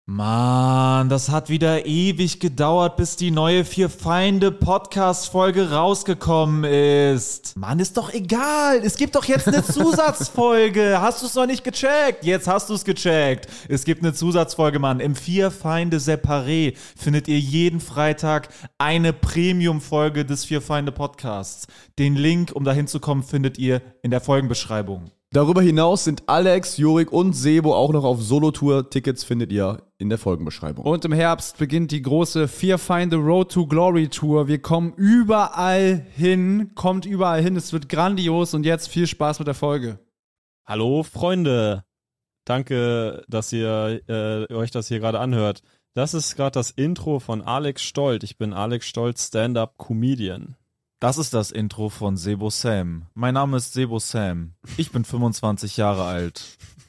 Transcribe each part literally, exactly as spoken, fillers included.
Mann, das hat wieder ewig gedauert, bis die neue Vier-Feinde-Podcast-Folge rausgekommen ist. Mann, ist doch egal. Es gibt doch jetzt eine Zusatzfolge. Hast du es noch nicht gecheckt? Jetzt hast du es gecheckt. Es gibt eine Zusatzfolge, Mann. Im Vier-Feinde-Separé findet ihr jeden Freitag eine Premium-Folge des Vier-Feinde-Podcasts. Den Link, um dahin zu kommen, findet ihr in der Folgenbeschreibung. Darüber hinaus sind Alex, Jurik und Sebo auch noch auf Solo-Tour. Tickets findet ihr in der Folgenbeschreibung. Und im Herbst beginnt die große Vier-Feinde Road to Glory Tour. Wir kommen überall hin, kommt überall hin. Es wird grandios und jetzt viel Spaß mit der Folge. Hallo Freunde, danke, dass ihr äh, euch das hier gerade anhört. Das ist gerade das Intro von Alex Stolt. Ich bin Alex Stolt, Stand-Up-Comedian. Das ist das Intro von Sebo Sam. Mein Name ist Sebo Sam. Ich bin fünfundzwanzig Jahre alt.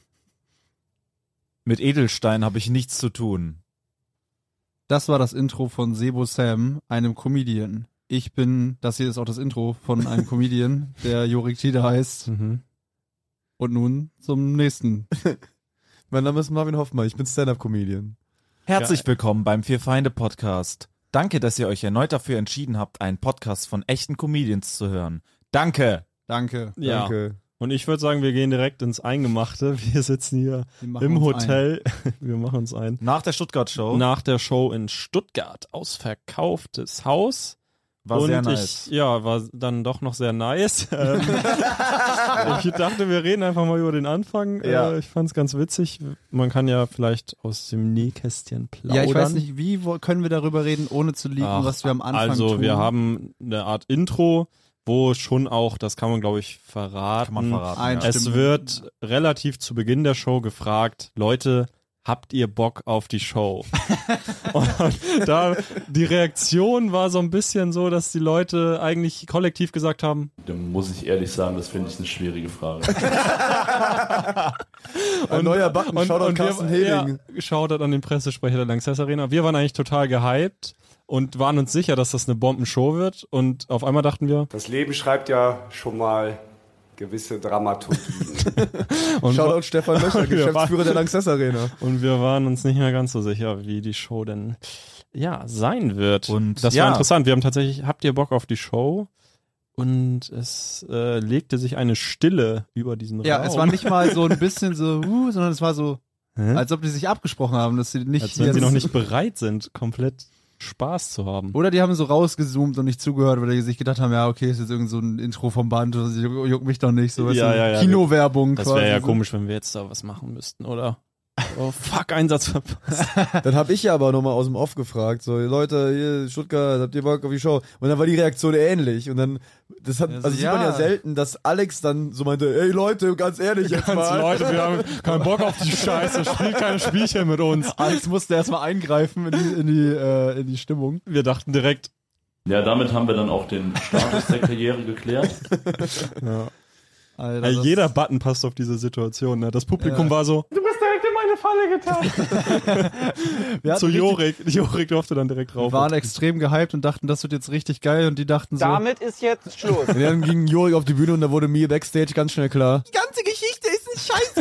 Mit Edelstein habe ich nichts zu tun. Das war das Intro von Sebo Sam, einem Comedian. Ich bin, das hier ist auch das Intro von einem Comedian, der Jurik Tide heißt. Mhm. Und nun zum nächsten. Mein Name ist Marvin Hoffmann, ich bin Stand-Up-Comedian. Herzlich willkommen beim Vier-Feinde-Podcast. Danke, dass ihr euch erneut dafür entschieden habt, einen Podcast von echten Comedians zu hören. Danke! Danke. Ja. Danke. Und ich würde sagen, wir gehen direkt ins Eingemachte. Wir sitzen hier im Hotel. Wir machen uns ein. Nach der Stuttgart-Show. Nach der Show in Stuttgart. Ausverkauftes Haus. War und sehr nice. Ich, ja, war dann doch noch sehr nice. Ähm, ich dachte, wir reden einfach mal über den Anfang. Ja. Äh, ich fand es ganz witzig. Man kann ja vielleicht aus dem Nähkästchen plaudern. Ja, ich weiß nicht, wie wo, können wir darüber reden, ohne zu liegen, Ach, was wir am Anfang also, tun? wir haben eine Art Intro, wo schon auch, das kann man glaube ich verraten, Kann man verraten, Ein ja. es Stimmt. wird relativ zu Beginn der Show gefragt, Leute, habt ihr Bock auf die Show? Und da die Reaktion war so ein bisschen so, dass die Leute eigentlich kollektiv gesagt haben, Da muss ich ehrlich sagen, das finde ich eine schwierige Frage. Ein neuer Backen, Shoutout Carsten Heding. Ja, Shoutout an den Pressesprecher der Lanxess Arena. Wir waren eigentlich total gehypt und waren uns sicher, dass das eine Bombenshow wird. Und auf einmal dachten wir, Das Leben schreibt ja schon mal gewisse Dramaturgien. und, Shoutout Stefan Löcher, wir Geschäftsführer der Lanxess Arena. und wir waren uns nicht mehr ganz so sicher, wie die Show denn ja sein wird. Und das ja. war interessant. Wir haben tatsächlich, habt ihr Bock auf die Show? Und es äh, legte sich eine Stille über diesen Ja, Raum. es war nicht mal so ein bisschen so, uh, sondern es war so, Hä? als ob die sich abgesprochen haben, dass sie nicht Als wenn sie jetzt- noch nicht bereit sind, komplett Spaß zu haben. Oder die haben so rausgezoomt und nicht zugehört, weil die sich gedacht haben, ja, okay, ist jetzt irgend so ein Intro vom Band, das juckt juckt mich doch nicht, so weißt Ja, du, ja, ja. Kinowerbung Das quasi. wäre ja so. komisch, wenn wir jetzt da was machen müssten, oder? Oh, fuck, Einsatz verpasst. Dann habe ich ja aber nochmal aus dem Off gefragt, so, Leute, hier, Stuttgart, habt ihr Bock auf die Show? Und dann war die Reaktion ähnlich und dann, das hat, Ja, so, also sieht man ja. ja selten, dass Alex dann so meinte, ey Leute, ganz ehrlich jetzt Ganz mal. Leute, wir haben keinen Bock auf die Scheiße, spielt keine Spielchen mit uns. Alex musste erstmal eingreifen in die, in die, äh, in die Stimmung. Wir dachten direkt, Ja, damit haben wir dann auch den Status der Karriere geklärt. ja. Alter, Also das jeder Button passt auf diese Situation. Ne? Das Publikum Ja. war so, du bist direkt in meine Falle getan. wir Zu hatten Jorik. Jorik durfte dann direkt Wir rauf. waren extrem gehypt und dachten, das wird jetzt richtig geil und die dachten so, Damit ist jetzt Schluss. Und dann ging Jurik auf die Bühne und da wurde mir Backstage ganz schnell klar. die ganze Geschichte ist ein scheiß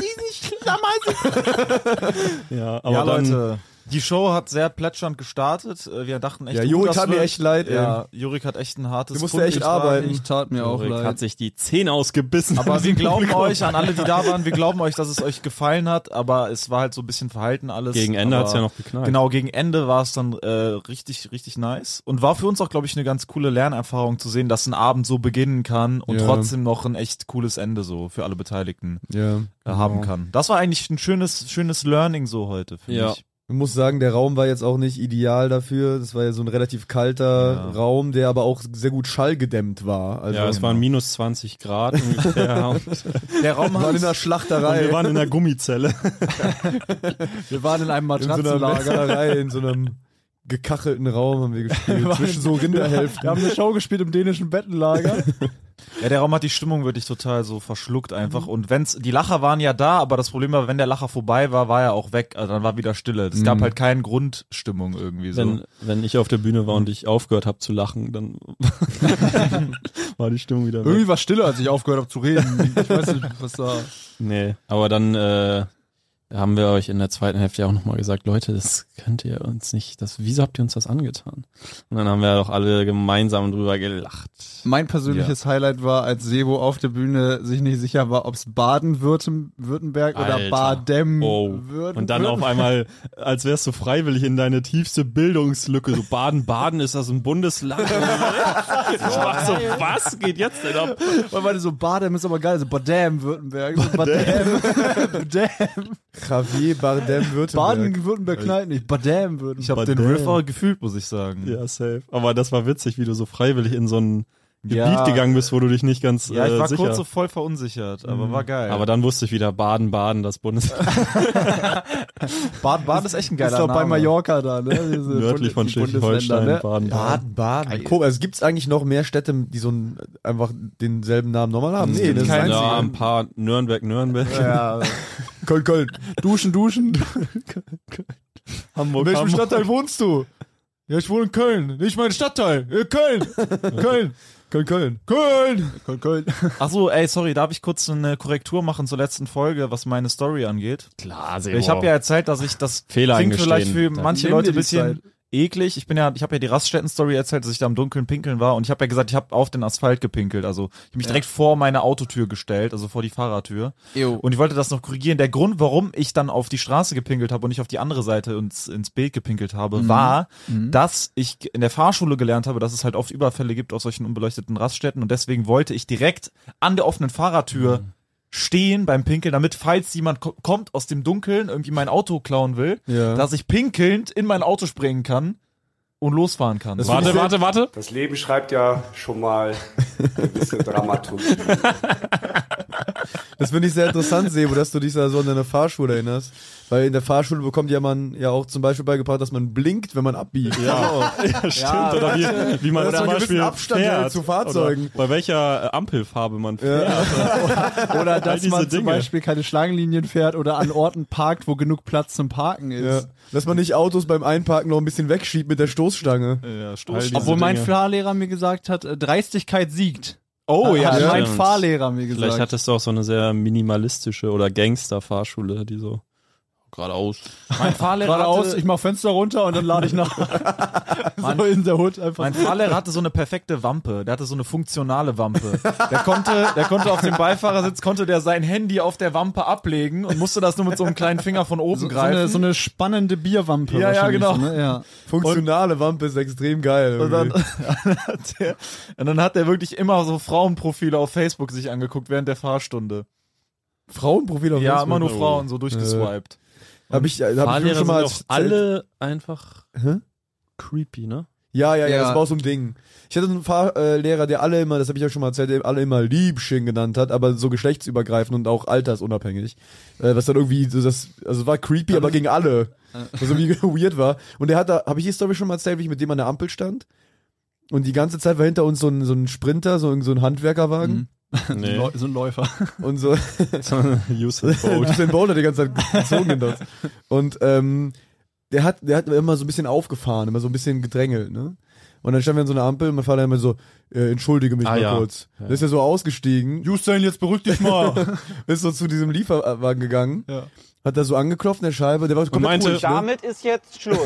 Riesenschlammer. ja, aber Ja, dann, Leute, die Show hat sehr plätschernd gestartet. Äh, Wir dachten echt, Ja, oh, Jurik das tat mir wird- echt leid, ey. Ja, Jurik hat echt ein hartes Du musste Pfund echt getragen. arbeiten. Ich tat mir auch Jorik leid. hat sich die Zähne ausgebissen. Aber wir glauben Publikum. euch, an alle, die da waren, wir glauben euch, dass es euch gefallen hat, aber es war halt so ein bisschen verhalten alles. Gegen Ende aber hat's ja noch geknallt. Genau, gegen Ende war es dann äh, richtig, richtig nice. Und war für uns auch, glaube ich, eine ganz coole Lernerfahrung zu sehen, dass ein Abend so beginnen kann und Ja. trotzdem noch ein echt cooles Ende so für alle Beteiligten Ja. äh, haben kann. Das war eigentlich ein schönes, schönes Learning so heute für Ja. mich. Ich muss sagen, der Raum war jetzt auch nicht ideal dafür. Das war ja so ein relativ kalter Ja. Raum, der aber auch sehr gut schallgedämmt war. Also ja, es waren minus zwanzig Grad ungefähr. und, Der Raum wir waren in hat einer Schlachterei. und wir waren in der Gummizelle. Wir waren in einem in so einer Matratzenlager. Metzgerei, in so einem gekachelten Raum haben wir gespielt. waren- zwischen so Rinderhälften. Wir haben eine Show gespielt im dänischen Bettenlager. Ja, der Raum hat die Stimmung wirklich total so verschluckt einfach. Und wenn's, die Lacher waren ja da, aber das Problem war, wenn der Lacher vorbei war, war er auch weg. Also dann war wieder Stille. Es gab Mhm. halt keine Grundstimmung irgendwie so. Wenn, wenn ich auf der Bühne war und ich aufgehört habe zu lachen, dann war die Stimmung wieder weg. Irgendwie war stiller, als ich aufgehört habe zu reden. Ich weiß nicht, was da... Nee, aber dann äh, Da haben wir euch in der zweiten Hälfte ja auch nochmal gesagt, Leute, das könnt ihr uns nicht, das, wieso habt ihr uns das angetan? Und dann haben wir doch alle gemeinsam drüber gelacht. Mein persönliches Highlight war, als Sebo auf der Bühne sich nicht sicher war, ob es Baden-Württemberg oder Alter. Baden Oh. Und dann auf einmal, als wärst du freiwillig in deine tiefste Bildungslücke, so Baden-Baden, ist das ein Bundesland? Ich war so, was geht jetzt denn ab? Weil man so, Baden ist aber geil, so Baden-Württemberg, so Baden, Baden. Javier Bardem-Württemberg. Baden-Württemberg knallt nicht, Baden-Württemberg. Ich habe den Badam. Riff gefühlt, muss ich sagen. Ja, safe. Aber das war witzig, wie du so freiwillig in so ein Ja. Gebiet gegangen bist, wo du dich nicht ganz Ja, ich äh, war sicher. kurz so voll verunsichert, aber war geil. Aber dann wusste ich wieder, Baden-Baden, das Bundesland. Baden-Baden ist echt ein geiler ist doch bei Name. Mallorca da, ne? Diese Nördlich von Bundes- die Bundesländer, Schleswig-Holstein, ne? Baden-Baden. Baden-Baden. Cool. Also gibt's eigentlich noch mehr Städte, die so ein, einfach denselben Namen nochmal haben? Nee, das ist keinen das Ja, einzige. ein paar Nürnberg, Nürnberg. Ja, Köln, Köln. duschen, duschen. Hamburg, In welchem Hamburg. Stadtteil wohnst du? Ja, ich wohne in Köln. Nicht mein Stadtteil. Äh, Köln. Köln. Köln, Köln. Köln. Köln, Köln. Achso, ey, sorry, darf ich kurz eine Korrektur machen zur letzten Folge, was meine Story angeht? Klar, Sebo. Ich habe ja erzählt, dass ich das Fehler klingt eingestehen. vielleicht für Ja. manche Nimm Leute dir ein die bisschen Zeit. eklig. Ich bin ja, ich habe ja die Raststätten-Story erzählt, dass ich da im Dunkeln pinkeln war und ich habe ja gesagt, ich habe auf den Asphalt gepinkelt. Also ich habe mich direkt vor meine Autotür gestellt, also vor die Fahrertür. Jo. Und ich wollte das noch korrigieren. Der Grund, warum ich dann auf die Straße gepinkelt habe und nicht auf die andere Seite ins, ins Bild gepinkelt habe, war, dass ich in der Fahrschule gelernt habe, dass es halt oft Überfälle gibt auf solchen unbeleuchteten Raststätten und deswegen wollte ich direkt an der offenen Fahrertür stehen beim Pinkeln, damit, falls jemand ko- kommt aus dem Dunkeln, irgendwie mein Auto klauen will, Ja. dass ich pinkelnd in mein Auto springen kann und losfahren kann. Das So. Warte, warte, warte. Das Leben schreibt ja schon mal gewisse Dramaturgie. Das finde ich sehr interessant, Sebo, dass du dich da so an deine Fahrschule erinnerst. Weil in der Fahrschule bekommt ja man ja auch zum Beispiel beigebracht, dass man blinkt, wenn man abbiegt. Ja, ja stimmt. Oder wie, wie man Oder zum einen Beispiel gewissen Abstand fährt. zu Fahrzeugen. Oder bei welcher äh, Ampelfarbe man fährt. Oder dass diese man zum Dinge. Beispiel keine Schlangenlinien fährt oder an Orten parkt, wo genug Platz zum Parken Ja. ist. Dass man nicht Autos beim Einparken noch ein bisschen wegschiebt mit der Stoßstange. Ja, All Stoß. diese Obwohl mein Dinge. Fahrlehrer mir gesagt hat, äh, Dreistigkeit siegt. Oh ja, hat ja, mein stimmt. Fahrlehrer mir gesagt. Vielleicht hattest du auch so eine sehr minimalistische oder Gangster-Fahrschule, die so geradeaus. mein Fahrlehrer Geradeaus, hatte, ich mach Fenster runter und dann lade ich nach. so in der Hut einfach. mein Fahrlehrer hatte so eine perfekte Wampe. Der hatte so eine funktionale Wampe. Der konnte, der konnte auf dem Beifahrersitz, konnte der sein Handy auf der Wampe ablegen und musste das nur mit so einem kleinen Finger von oben so, so, greifen. eine, so eine spannende Bierwampe. Ja, ja, wahrscheinlich genau. So, ne? Ja. Funktionale Wampe ist extrem geil. Und dann, irgendwie. hat der, und dann hat er wirklich immer so Frauenprofile auf Facebook sich angeguckt während der Fahrstunde. Frauenprofil auf Ja, Facebook. immer nur Frauen so durchgeswiped. Hab ich, hab ich Fahrlehrer schon mal sind als auch alle einfach Hä? creepy, ne? Ja, ja, ja, Ja. das war auch so ein Ding. Ich hatte einen Fahrlehrer, der alle immer, das habe ich ja schon mal erzählt, der alle immer Liebchen genannt hat, aber so geschlechtsübergreifend und auch altersunabhängig. Äh, was dann irgendwie so das, also war creepy, aber gegen alle. Was irgendwie weird war. Und der hat da, habe ich die Story schon mal erzählt, wie ich mit dem an der Ampel stand? Und die ganze Zeit war hinter uns so ein, so ein Sprinter, so ein, so ein Handwerkerwagen. Nee. So, so ein Läufer. Und so, Usain Bolt. Usain Bolt hat die ganze Zeit gezogen hinter uns. Und ähm, der hat, der hat immer so ein bisschen aufgefahren, immer so ein bisschen gedrängelt, ne? Und dann standen wir an so einer Ampel und mein Vater immer so, äh, entschuldige mich Ah, mal ja. kurz. Ja. Der ist ja so ausgestiegen, Usain, jetzt beruhig dich mal. ist so zu diesem Lieferwagen gegangen, Ja. hat da so angeklopft in der Scheibe, der war komplett meinte- ruhig, ne? Damit ist jetzt Schluss.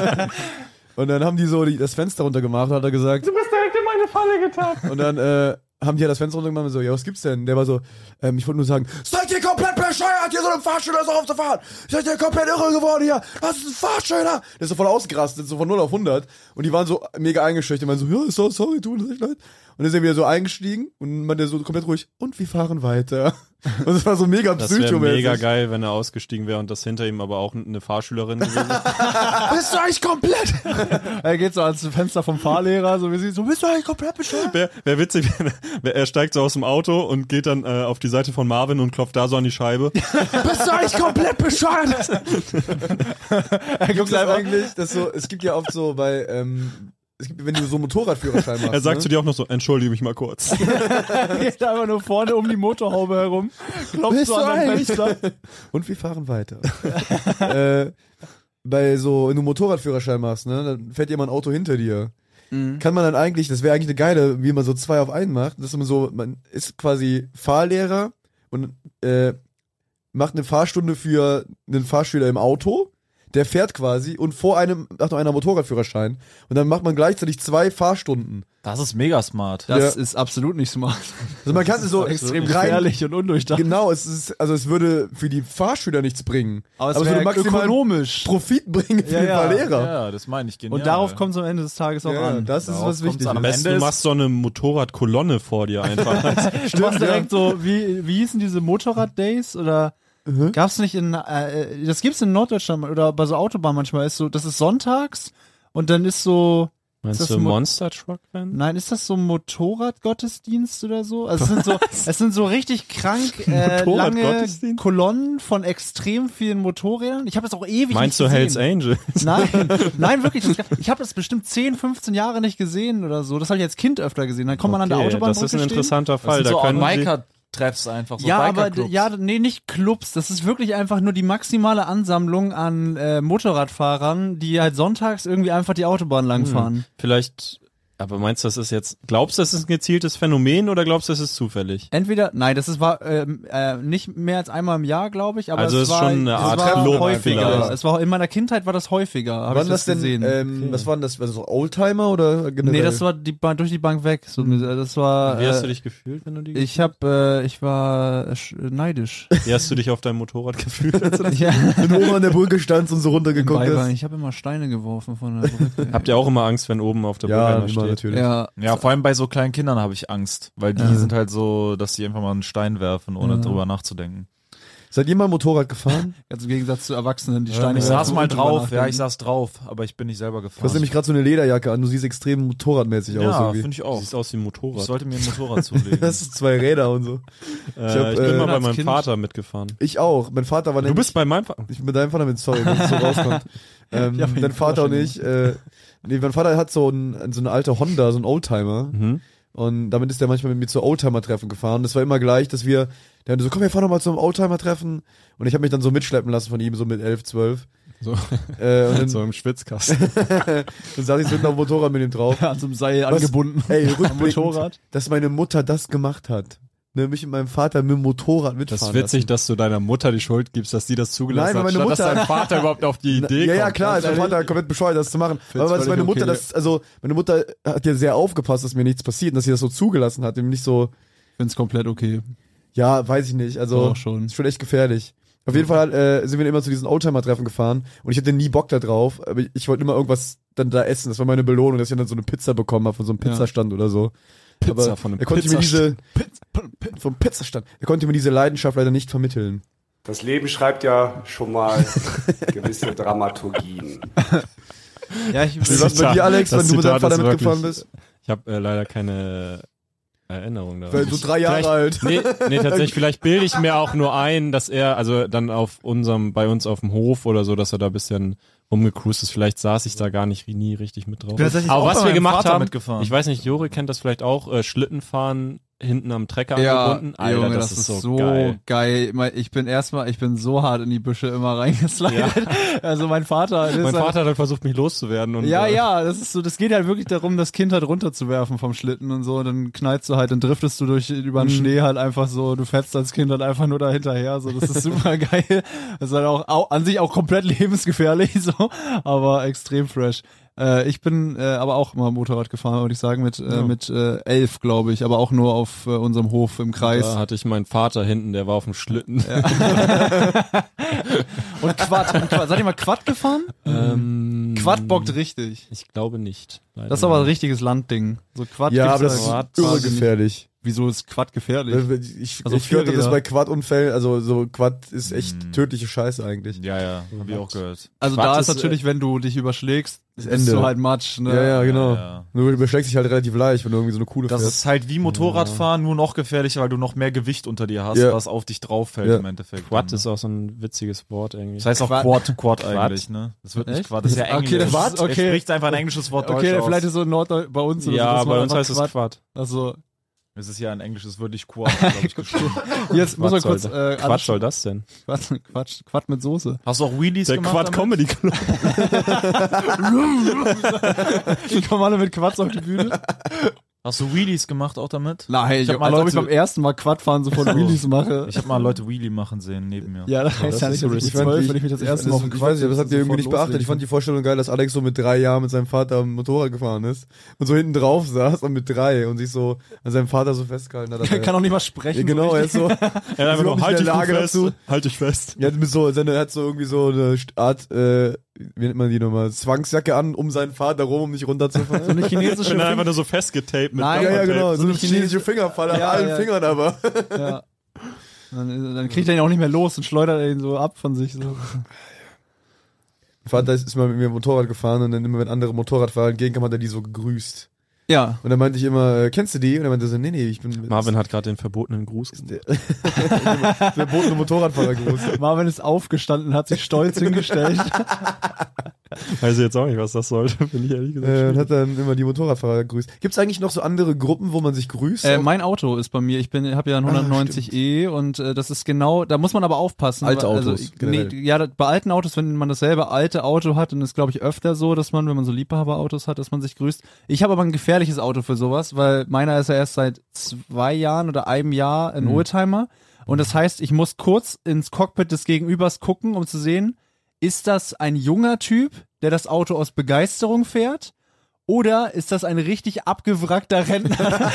Und dann haben die so die, das Fenster runtergemacht, hat er gesagt. Du bist direkt in meine Falle getappt. Und dann äh, haben die ja das Fenster runtergemacht und so, ja, was gibt's denn? Der war so, ähm, ich wollte nur sagen, seid ihr komplett bescheuert, hier so einem Fahrschüler so aufzufahren? Seid ihr komplett irre geworden hier? Das ist ein Fahrschüler. Der ist so voll ausgerastet, so von null auf hundert. Und die waren so mega eingeschüchtert, die waren so, ja, so, sorry, tut mir echt leid. Und dann ist er wieder so eingestiegen und man der so komplett ruhig, und wir fahren weiter. Und das war so mega Das wäre psychomäßig. mega geil, wenn er ausgestiegen wäre und das hinter ihm aber auch eine Fahrschülerin gewesen ist. Bist du eigentlich komplett? Er geht so ans Fenster vom Fahrlehrer, so wie sie so, bist du eigentlich komplett bescheuert? Wäre wär witzig, wenn er, er steigt so aus dem Auto und geht dann äh, auf die Seite von Marvin und klopft da so an die Scheibe. Bist du eigentlich komplett bescheuert? Er Gibt's das eigentlich, das so, es gibt ja oft so bei, ähm, es gibt, wenn du so einen Motorradführerschein machst. Er sagt ne? zu dir auch noch so, entschuldige mich mal kurz. geht einfach nur vorne um die Motorhaube herum, klopft Bist so du an dein eigentlich- Fenster. Und wir fahren weiter. äh, bei so, wenn du einen Motorradführerschein machst, ne, dann fährt jemand ein Auto hinter dir. Kann man dann eigentlich, das wäre eigentlich eine geile, wie man so zwei auf einen macht, dass man so, man ist quasi Fahrlehrer und äh, macht eine Fahrstunde für einen Fahrschüler im Auto, der fährt quasi und vor einem macht noch einer Motorradführerschein und dann macht man gleichzeitig zwei Fahrstunden. Das ist mega smart. Das Ja. ist absolut nicht smart. Also man kann es so Extrem rein, gefährlich und undurchdacht. Genau, es ist, also es würde für die Fahrschüler nichts bringen. Aber es es würde wäre maximal ökonomisch. Profit bringen für Ja, den ja. Fahrlehrer. Ja, das meine ich genial. Und darauf kommt es am Ende des Tages auch Ja, an. das ist Darauf was kommt's wichtig. an. Am Am besten Ende du ist- machst so eine Motorradkolonne vor dir einfach. Du machst direkt so, wie, wie hießen diese Motorrad-Days oder Mhm. gab's nicht in, äh, das gibt's in Norddeutschland oder bei so Autobahnen manchmal, ist so, das ist sonntags und dann ist so, Meinst Ist du das Mo- Monster Truck Fan? nein, ist das so ein Motorradgottesdienst oder so? Also es sind so, es sind so richtig krank äh, lange Motorradgottesdienst? Kolonnen von extrem vielen Motorrädern. Ich habe das auch ewig Meinst nicht du gesehen. Hells Angels? Nein, nein, wirklich. Das, ich habe das bestimmt zehn, fünfzehn Jahre nicht gesehen oder so. Das habe ich als Kind öfter gesehen. Dann kommt man an der Okay, Autobahnbrücke das ist ein stehen. interessanter Das Fall. sind Da so können sie, Biker-Treffs einfach. So Ja, aber Biker-Clubs. ja, nee, nicht Clubs. Das ist wirklich einfach nur die maximale Ansammlung an äh, Motorradfahrern, die halt sonntags irgendwie einfach die Autobahn langfahren. vielleicht, aber meinst du, das ist jetzt, glaubst du, das ist ein gezieltes Phänomen oder glaubst du, das ist zufällig? Entweder, nein, das ist, war ähm, äh, nicht mehr als einmal im Jahr, glaube ich, aber Also es ist war, schon eine es Art war Club häufiger. vielleicht. Es war in meiner Kindheit war das häufiger, habe Waren ich das das denn, gesehen. ähm, was waren das, was so Oldtimer oder generell? Nee, das war die, Ba- durch die Bank weg. So, das war. Wie hast du Äh, dich gefühlt, wenn du die ich hab, äh, ich war äh, sch- neidisch. Wie hast du dich auf deinem Motorrad gefühlt? als du das- ja. Wenn du oben an der Brücke standst und so runtergeguckt Beibein. hast. Ich habe immer Steine geworfen von der Brücke. Habt ihr auch immer Angst, wenn oben auf der Brücke Ja, einer immer steht? natürlich. ja. Ja, vor allem bei so kleinen Kindern habe ich Angst, weil die Ja. sind halt so, dass die einfach mal einen Stein werfen, ohne Ja. drüber nachzudenken. Seid ihr mal Motorrad gefahren? Ganz im Gegensatz zu Erwachsenen, die Steine ich saß werfen mal und drüber drauf, ja, nachdenken. ich saß drauf, aber ich bin nicht selber Du hast gefahren. nämlich gerade so eine Lederjacke an, du siehst extrem motorradmäßig aus ja, irgendwie. finde ich auch. Siehst aus wie ein Ich Motorrad. sollte mir ein Motorrad zulegen. Das ist zwei Räder und so. Äh, ich hab, ich bin äh, mal bei als meinem Kind- Vater mitgefahren. Ich auch. Mein Vater war Du nämlich... bist bei meinem Vater. Ich bin mit deinem Vater mit, sorry, dass es so rauskommt. Ähm, Ja, wegen dein Vater und Führerschein. ich, äh, nee, mein Vater hat so, ein, so eine alte Honda, so ein Oldtimer. Mhm. Und damit ist der manchmal mit mir zu Oldtimer-Treffen gefahren. Das war immer gleich, dass wir, der hat so, komm, wir fahren doch mal zum Oldtimer-Treffen. Und ich habe mich dann so mitschleppen lassen von ihm, so mit elf, zwölf. So, Äh, und dann, so im Schwitzkasten. dann saß ich so hinten auf dem Motorrad mit ihm drauf. an so einem Seil Was? angebunden. Ey, Am rückblickend, Motorrad. dass meine Mutter das gemacht hat. Ne, mich und meinem Vater mit dem Motorrad Das mitfahren ist witzig, lassen. dass du deiner Mutter die Schuld gibst, dass die das zugelassen Nein, weil meine hat, statt Mutter- dass dein Vater überhaupt auf die Idee ja, kommt. ja, klar, ist mein Vater komplett bescheuert, das zu machen. Aber was völlig meine Mutter, okay. das, also, meine Mutter hat ja sehr aufgepasst, dass mir nichts passiert und dass sie das so zugelassen hat, eben nicht so, Ich find's komplett okay. ja, weiß ich nicht, also, Doch, schon. ist schon echt gefährlich. Auf jeden Fall äh, sind wir immer zu diesen Oldtimer-Treffen gefahren und ich hatte nie Bock da drauf, aber ich, ich wollte immer irgendwas dann da essen, das war meine Belohnung, dass ich dann so eine Pizza bekommen habe von so einem Ja. Pizzastand oder so. Pizza aber von einem er konnte mir diese, Pizzastand. vom Pizzastand, er konnte mir diese Leidenschaft leider nicht vermitteln. Das Leben schreibt ja schon mal gewisse Dramaturgien. Ja, ich Wie war's bei dir, Alex, Das wenn du mit deinem Zitat Vater ist mitgefahren wirklich- bist? Ich habe äh, leider keine Erinnerung daran. Weil so drei Jahre Vielleicht- alt. Nee, nee, tatsächlich, vielleicht bilde ich mir auch nur ein, dass er, also dann auf unserem, bei uns auf dem Hof oder so, dass er da ein bisschen rumgecruised ist. Vielleicht saß ich da gar nicht nie richtig mit drauf. bin tatsächlich Aber auch was bei wir meinem gemacht Vater haben, mitgefahren. ich weiß nicht, Jore kennt das vielleicht auch, äh, Schlittenfahren hinten am Trecker Ja, angebunden. Alter, Junge, das, ist so geil. geil. Ich bin erstmal, ich bin so hart in die Büsche immer reingeslidet. Also mein Vater, das Mein ist halt- Vater hat halt versucht, mich loszuwerden. Und, ja, äh, ja, das ist so, das geht halt wirklich darum, das Kind halt runterzuwerfen vom Schlitten und so, und dann knallst du halt, dann driftest du durch, über Mhm. den Schnee halt einfach so, du fährst als Kind halt einfach nur da hinterher, so, das ist super geil. Das ist halt auch, auch, an sich auch komplett lebensgefährlich, so, aber extrem fresh. Äh, ich bin äh, aber auch immer Motorrad gefahren, würde ich sagen, mit, äh, mit äh, elf, glaube ich, aber auch nur auf äh, unserem Hof im Kreis. Da hatte ich meinen Vater hinten, der war auf dem Schlitten. Und Quad, und Quad. Seid ihr mal Quad gefahren? Ähm, Quad bockt richtig. Ich glaube nicht. Leider Das ist aber ein nicht. richtiges Landding. So Quad Ja, gibt's aber das ja ist Quad irre quasi nicht. gefährlich. Wieso ist Quad gefährlich? Äh, Ich, Also ich hörte das Vierräder. bei Quad-Unfällen, also so Quad ist echt tödliche Scheiße eigentlich. Ja, ja, hab ich auch gehört. Also Quad da ist ist, natürlich, wenn du dich überschlägst, Ist bist Ende. du halt Matsch. Ne? Ja, ja, genau. ja. Du überschlägst dich halt relativ leicht, wenn du irgendwie so eine Kuhle Das fährst. ist halt wie Motorradfahren, nur noch gefährlicher, weil du noch mehr Gewicht unter dir hast, Ja. was auf dich drauf fällt Ja. im Endeffekt. Quad ist auch so ein witziges Wort irgendwie. Das heißt auch Quad. Quad, Quad eigentlich, ne? Das wird nicht Echt? Quad, das ist ja Englisch. Okay, das ist- Quad? okay. Er spricht einfach ein englisches Wort Okay, Deutsch vielleicht aus. ist so Norddeutsch bei uns oder so. ja, dass man bei uns einfach heißt es Quad. Quad. Also Es ist ja ein englisches wirklich Quad, glaube ich, geschrieben. jetzt muss man Was soll kurz das? äh, Quatsch alles- soll das denn? Quatsch, Quatsch, Quatsch mit Soße. Hast du auch Wheelies Der gemacht Quad damit? Comedy Club. Die kommen alle mit Quatsch auf die Bühne. Hast du Wheelies gemacht auch damit? Nein, ich hab hab mal mal, glaube ich, Leute- beim ersten Mal Quadfahren so von Wheelies mache. Ich habe mal Leute Wheelie machen sehen neben mir. Ja, das heißt ja nicht, dass ich Ich fand, zwölf, ich, wenn ich mich das ich, erste das, Mal auf den ich weiß nicht, aber das hat mir irgendwie sofort nicht beachtet. loslegen Ich fand die Vorstellung geil, dass Alex so mit drei Jahren mit seinem Vater am Motorrad gefahren ist und so hinten drauf saß und mit drei und sich so an seinem Vater so festgehalten hat. dass kann. er- Kann auch nicht mal sprechen. ja, genau, so er ist so, Er hat einfach überhaupt nur, nicht halt in dich der gut Lage fest, dazu. halt dich fest. er hat mit so, seine, er hat so irgendwie so eine Art, äh, wie nennt man die nochmal, Zwangsjacke an, um seinen Vater rum, um nicht runterzufallen. So eine chinesische Und dann einfach nur so festgetaped mit Nein, ja, ja, Gaffertape. genau, so eine eine chinesische Fingerfalle an Ja, allen ja. Fingern aber. Ja. Dann, dann kriegt er ihn auch nicht mehr los und schleudert er ihn so ab von sich. So. Mein Vater ist, ist mal mit mir Motorrad gefahren und dann immer, wenn andere Motorradfahrer entgegenkamen, hat er die so gegrüßt. Ja. Und dann meinte ich immer, äh, kennst du die? Und er meinte so, nee, nee, ich bin Marvin hat gerade den verbotenen Gruß gemacht. der verbotene Motorradfahrer gewusst. Marvin ist aufgestanden, hat sich stolz hingestellt. Weiß ich jetzt auch nicht, was das sollte, bin ich ehrlich gesagt. Äh, und hat dann immer die Motorradfahrer gegrüßt. Gibt's eigentlich noch so andere Gruppen, wo man sich grüßt? Äh, mein Auto ist bei mir, ich bin, habe ja ein hundertneunzig E und äh, das ist genau, da muss man aber aufpassen. Alte weil- Autos, Also, nee, generell. ja, das- bei alten Autos, wenn man dasselbe alte Auto hat, dann ist glaube ich öfter so, dass man, wenn man so Liebhaberautos hat, dass man sich grüßt. Ich habe aber ein gefährliches Auto für sowas, weil meiner ist ja erst seit zwei Jahren oder einem Jahr ein Oldtimer und das heißt, ich muss kurz ins Cockpit des Gegenübers gucken, um zu sehen, ist das ein junger Typ, der das Auto aus Begeisterung fährt? Oder ist das ein richtig abgewrackter Rentner,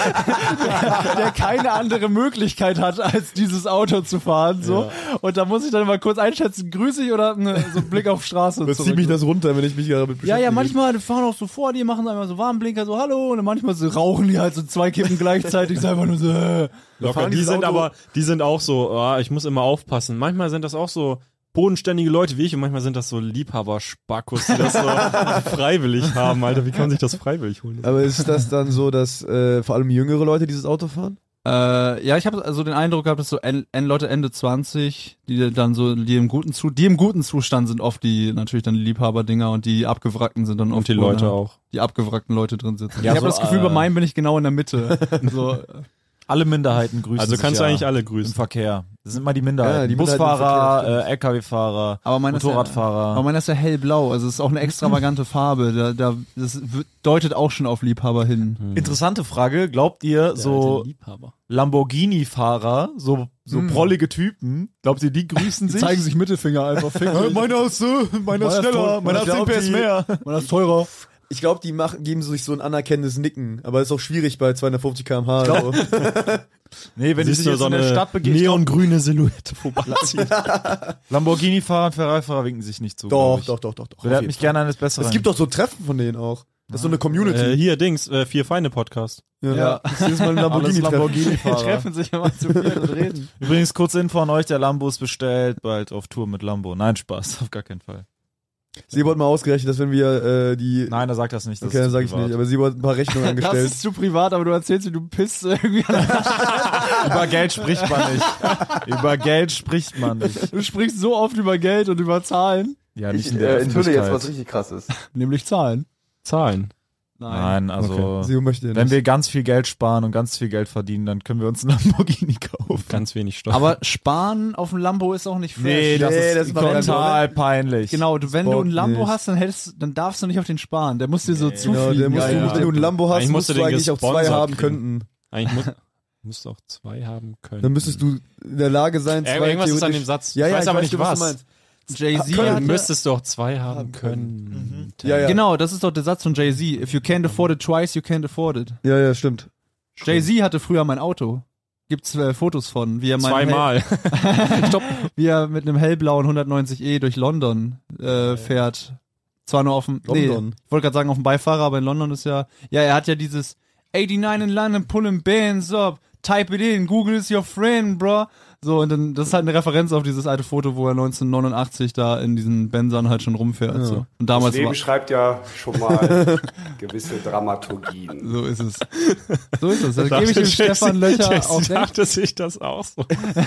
der, der keine andere Möglichkeit hat, als dieses Auto zu fahren? So. Und da muss ich dann mal kurz einschätzen, grüße ich oder ne, so Blick auf Straße. Das zurück. zieht mich das runter, wenn ich mich damit beschäftige. Ja, ja, manchmal die fahren auch so vor, die machen einmal so Warnblinker, so hallo, und dann manchmal so rauchen die halt so zwei Kippen gleichzeitig, ist einfach nur so, äh. Locker, fahren die dieses sind Auto- aber, die sind auch so, ah, ich muss immer aufpassen. Manchmal sind das auch so bodenständige Leute wie ich und manchmal sind das so Liebhaber-Spackus, die das so freiwillig haben, Alter. Wie kann man sich das freiwillig holen? Aber ist das dann so, dass äh, vor allem jüngere Leute dieses Auto fahren? Äh, ja, ich habe also den Eindruck gehabt, dass so en, en Leute Ende zwanzig, die dann so, die im guten Zu, die im guten Zustand sind oft die, natürlich dann die Liebhaberdinger und die abgewrackten sind dann oft Und die wo Leute dann auch. die abgewrackten Leute drin sitzen. Ja, ich habe so, das Gefühl, äh, bei meinem bin ich genau in der Mitte. so, Alle Minderheiten grüßen Also sich kannst du ja eigentlich alle im grüßen. Verkehr. Das sind immer die Minderheiten. Ja, die Minderheiten im Busfahrer, Verkehr, äh, L K W-Fahrer, aber meiner ist ja, Motorradfahrer. aber meiner ist ja hellblau, also es ist auch eine extravagante Farbe. Da, da, das w- deutet auch schon auf Liebhaber hin. Interessante Frage. Glaubt ihr, so Liebhaber. Lamborghini-Fahrer, so, so Hm. prollige Typen, glaubt ihr, die grüßen sich? Zeigen sich Mittelfinger einfach. Fick dich. meiner ist, äh, meiner ist schneller, meiner hat zehn P S mehr. Meiner ist teurer. Ich glaube, die machen, geben sich so ein anerkennendes Nicken, aber ist auch schwierig bei zweihundertfünfzig Kilometer pro Stunde. So. Nee, wenn die sich Siehst du jetzt so in der eine Stadt begeben, neongrüne Silhouette vorbeiziehen. Lamborghini-Fahrer und Ferrari-Fahrer winken sich nicht zu. Doch, glaub ich. doch, doch, doch, doch. Der auf hat jeden mich Fall. gerne eines Besseren. Es gibt doch so Treffen von denen auch. Das ist so eine Community. äh, hier, Dings, äh, Vier Feinde Podcast. ja. ja. Das ist mal ein alles Lamborghini-Treffen. Die Lamborghini-Fahrer. treffen sich immer zu viert und reden. Übrigens, kurze Info an euch, der Lambo ist bestellt, bald auf Tour mit Lambo. Nein, Spaß, auf gar keinen Fall. Sie wollten mal ausgerechnet, dass wenn wir äh, die... Nein, er sagt das nicht. Das okay, ist dann zu sag ich privat. nicht, aber sie wollten ein paar Rechnungen Das angestellt. ist zu privat, aber du erzählst, wie du pisst irgendwie an der Über Geld spricht man nicht. Über Geld spricht man nicht. Du sprichst so oft über Geld und über Zahlen. Ja, nicht Ich in der äh, enthülle jetzt, Öffentlichkeit. was richtig krass ist. Nämlich Zahlen. Zahlen. Nein, also Sie möchte ja wenn nicht. wir ganz viel Geld sparen und ganz viel Geld verdienen, dann können wir uns einen Lamborghini kaufen. Ganz wenig Steuern. Aber sparen auf dem Lambo ist auch nicht fresh. Nee, das Nee, ist das macht total peinlich. Genau, du, wenn du bockt ein Lambo nicht. hast, dann hättest, dann darfst du nicht auf den sparen. Der muss dir so Genau, zufliegen. der musst ja, du, ja. wenn du ein Lambo hast, Eigentlich musst musst du du den eigentlich auch zwei gesponsert haben kriegen. könnten. Eigentlich muss, musst du auch zwei haben können. Dann müsstest du in der Lage sein, zwei Irgendwas ist an theoretisch- dem Satz. Ja, Ich ja, weiß aber nicht schon, was was. du meinst. Jay-Z Können- hat Dann ja, müsstest du auch zwei haben Haben können. Ja, ja. Genau, das ist doch der Satz von Jay-Z. If you can't afford it twice, you can't afford it. Ja, ja, stimmt. Jay-Z hatte früher mein Auto. Gibt's äh, Fotos von, wie er, mein Zweimal. Stopp, wie er mit einem hellblauen hundertneunzig E durch London äh, fährt. Zwar nur auf dem, nee, London. ich wollte gerade sagen auf dem Beifahrer, aber in London ist ja, ja, er hat ja dieses neunundachtzig in London, pulling bands up, type it in, Google is your friend, bro. So, und dann, das ist halt eine Referenz auf dieses alte Foto, wo er neunzehnhundertneunundachtzig da in diesen Benzern halt schon rumfährt. Ja. So. Und Das damals Leben war, schreibt ja schon mal gewisse Dramaturgien. so ist es. So ist es. Da gebe ich dem Stefan Löcher auch recht. dachte sich das auch so.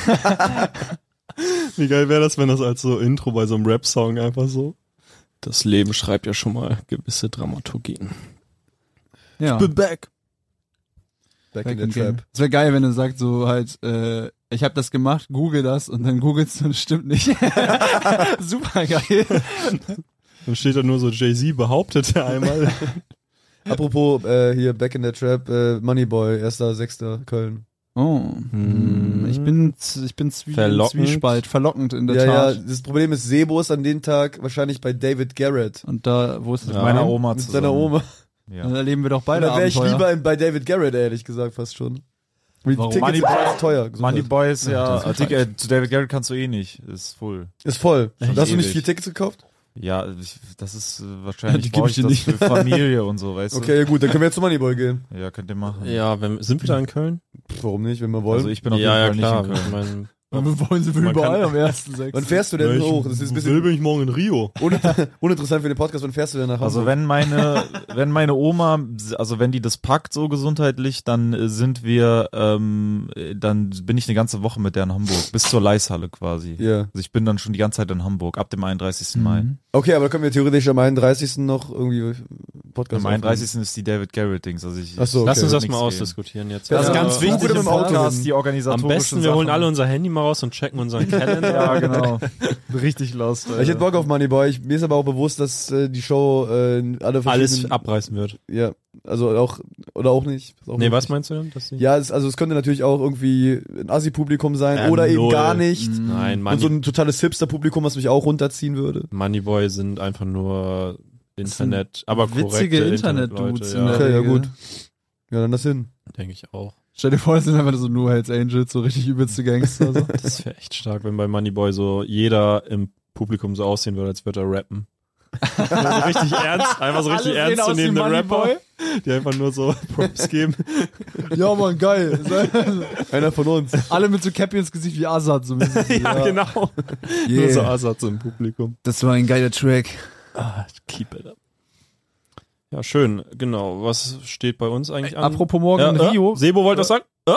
Wie geil wäre das, wenn das als so Intro bei so einem Rap-Song einfach so. Das Leben schreibt ja schon mal gewisse Dramaturgien. Ja. back. Back, Back in the in game. trap. Es wäre geil, wenn du sagst so halt, äh, ich habe das gemacht, google das und dann googelst du und es stimmt nicht. Super geil. Dann steht da nur so, Jay-Z behauptete einmal. Apropos äh, hier Back in the Trap, äh, Moneyboy, erster Sechster Köln. Oh. Hm. Ich bin, z- ich bin zwie Verlockend. Zwiespalt, verlockend in der Ja, ja, Tat. das Problem ist, Sebo ist an dem Tag wahrscheinlich bei David Garrett. Und da, wo ist das? Ja. Meiner Oma Mit zusammen. seiner Oma. Ja. Dann erleben wir doch Und beide da wäre ich Abenteuer. lieber in, bei David Garrett, ehrlich gesagt, fast schon. Die Warum? Tickets sind Moneyboy- alles teuer. Gesundheit. Moneyboy ist ja, das ist Tick- äh, zu David Garrett kannst du eh nicht, ist full. Ist voll. Echt? Hast du nicht Ewig. vier Tickets gekauft? Ja, ich, das ist äh, wahrscheinlich Die brauche geb ich ich das dir für Familie und so, weißt Okay, ja gut, dann können wir jetzt zu Moneyboy gehen. du? Ja, könnt ihr machen. Ja, wenn, sind wir da in Köln? Pff, warum nicht, wenn wir wollen? Also ich bin auf ja, ja, jeden Fall klar. nicht in Köln. Ich mein, Wir wollen sie Man überall kann- am ersten Wann sechsten fährst du denn hoch? Das ist ein bisschen bin ich morgen in Rio. un uninteressant für den Podcast. Wann fährst du denn nach Hause? Also wenn meine, wenn meine Oma, also wenn die das packt so gesundheitlich, dann äh, sind wir, ähm, äh, dann bin ich eine ganze Woche mit der in Hamburg, bis zur Leishalle quasi. Ja. Also ich bin dann schon die ganze Zeit in Hamburg, ab dem einunddreißigsten Mai. Okay, aber dann können wir theoretisch am einunddreißigsten noch irgendwie Podcast Am einunddreißigsten ist die David Garrett-Dings. Also ich, Ach so, Lass okay. uns das Nix mal gehen. ausdiskutieren jetzt. Ja, Das ist Ja, ganz ja. wichtig Gut im im Auto Podcast, hin. die Am organisatorischen besten, wir holen Sachen. alle unser Handy mal raus und checken unseren Kalender. Ja, genau. Richtig lost. Ich hätte Bock auf Moneyboy. Ich, mir ist aber auch bewusst, dass äh, die Show äh, alle verschiedenen... Alles abreißen wird. Ja, also auch, oder auch nicht. Ist auch Nee, möglich. was meinst du denn? Dass die Ja, es, also es könnte natürlich auch irgendwie ein Assi-Publikum sein Ja, oder eben null. gar nicht. Nein, Und Money, so ein totales Hipster-Publikum, was mich auch runterziehen würde. Moneyboy sind einfach nur Internet, sind aber witzige korrekte Internet-Dudes Internet-Leute, in der ja, Okay, ja Regel. gut. Ja, dann das hin. denke ich auch. Stell dir vor, es sind einfach so nur Hells Angels, so richtig übelste Gangster. So. Das wäre echt stark, wenn bei Moneyboy so jeder im Publikum so aussehen würde, als würde er rappen. Also richtig ernst, einfach so richtig Alle sehen ernst zu aus wie nehmende Rapper, Moneyboy. die einfach nur so Props geben. Ja, Mann, geil. Einer von uns. Alle mit so Cappy ins Gesicht wie Azad. So mäßig. Ja, genau. Nur so Assad im Publikum. Das war ein geiler Track. Ah, keep it up. Ja, schön, genau. Was steht bei uns eigentlich an? Apropos morgen ja, in äh, Rio. Sebo wollte was sagen? Äh?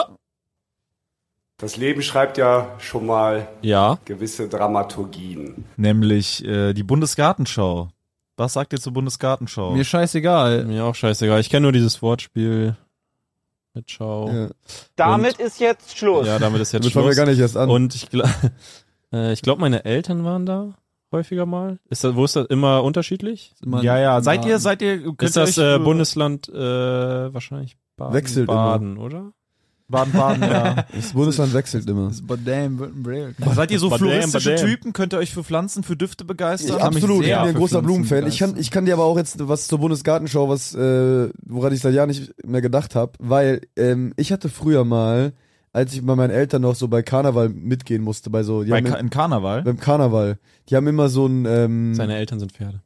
Das Leben schreibt ja schon mal Ja. gewisse Dramaturgien. Nämlich äh, die Bundesgartenschau. Was sagt ihr zur Bundesgartenschau? Mir scheißegal. Mir auch scheißegal. Ich kenne nur dieses Wortspiel mit Schau. Ja. Damit ist jetzt Schluss. Ja, damit ist jetzt Damit fangen wir Schluss. gar nicht erst an. Und ich glaube, äh, ich glaube, meine Eltern waren da häufiger mal. Ist das, wo ist das immer unterschiedlich? ja, ja. Seid ihr, seid ihr, könnt Ist ihr das euch äh, für- Bundesland äh, wahrscheinlich Baden, Wechselt immer. Baden, oder? Baden-Baden, ja. Das Bundesland wechselt immer. Baden-Württemberg. Seid ihr so Badam, floristische badam. Typen? Könnt ihr euch für Pflanzen, für Düfte begeistern? Ich, kann mich absolut, ich sehr bin ja ein für großer Pflanzen Blumenfan. Ich kann, begeistern. ich kann dir aber auch jetzt was zur Bundesgartenschau, was, äh, woran ich seit Jahren nicht mehr gedacht habe, weil ähm, ich hatte früher mal, als ich bei meinen Eltern noch so bei Karneval mitgehen musste, bei so, die Bei haben Ka im- in Karneval? beim Karneval, die haben immer so ein, ähm, Seine Eltern sind Pferde.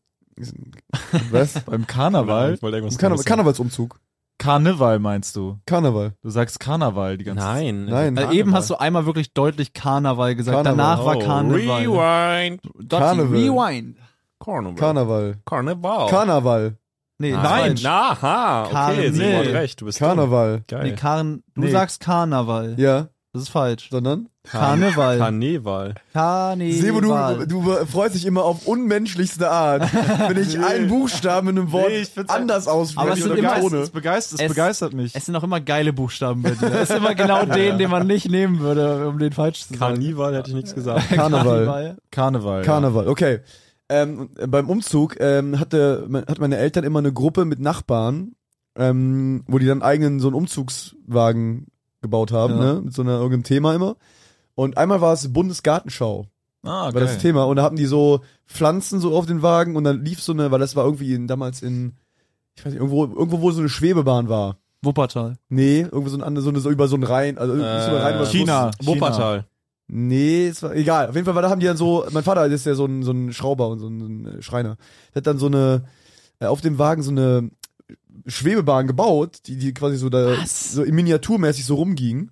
was? Beim Karneval? Ich wollte irgendwas Karne Dummes sagen. Karnevalsumzug. Karneval meinst du? Karneval. Du sagst Karneval die ganze Zeit. Nein. Nein. Äh, eben hast du einmal wirklich deutlich Karneval gesagt. Karneval. Danach war Oh, Karneval. Rewind. Dotti, Karneval. Rewind. Karneval. Karneval. Karneval. Karneval. Nee, Nein. falsch. Aha, okay, Karneval. Simon hat recht. Du bist Karneval. dumm. Geil. Nee, Karn du Nee. sagst Karneval. Ja, Das ist falsch. sondern? Karneval. Karneval. Karneval. Sebo, du, du freust dich immer auf unmenschlichste Art, wenn ich einen Buchstaben in einem Wort Nee, ich find's anders ausspreche. Aber es sind oder immer- ohne. Es begeistert, es Es- begeistert mich. Es sind auch immer geile Buchstaben bei dir. Es ist immer genau den, den man nicht nehmen würde, um den falsch zu sagen. Karneval hätte ich nichts gesagt. Karneval. Karneval. Karneval, okay. Ähm, beim Umzug ähm, hatte, hat meine Eltern immer eine Gruppe mit Nachbarn, ähm, wo die dann eigenen so einen Umzugswagen gebaut haben, Ja. ne? Mit so einer irgendeinem Thema immer. Und einmal war es Bundesgartenschau, Ja. Ah, war das geil. Thema. Und da hatten die so Pflanzen so auf den Wagen und dann lief so eine, weil das war irgendwie in, damals in, ich weiß nicht, irgendwo, irgendwo wo so eine Schwebebahn war. Wuppertal. Nee, irgendwie so, ein, so, eine, so über so einen Rhein, also nicht so ein Rhein, was China. Wuppertal. Nee, es war egal. Auf jeden Fall, weil da haben die dann so, mein Vater ist ja so ein, so ein Schrauber und so ein, so ein Schreiner. Der hat dann so eine, äh, auf dem Wagen so eine Schwebebahn gebaut, die, die quasi so da, so miniaturmäßig so rumging.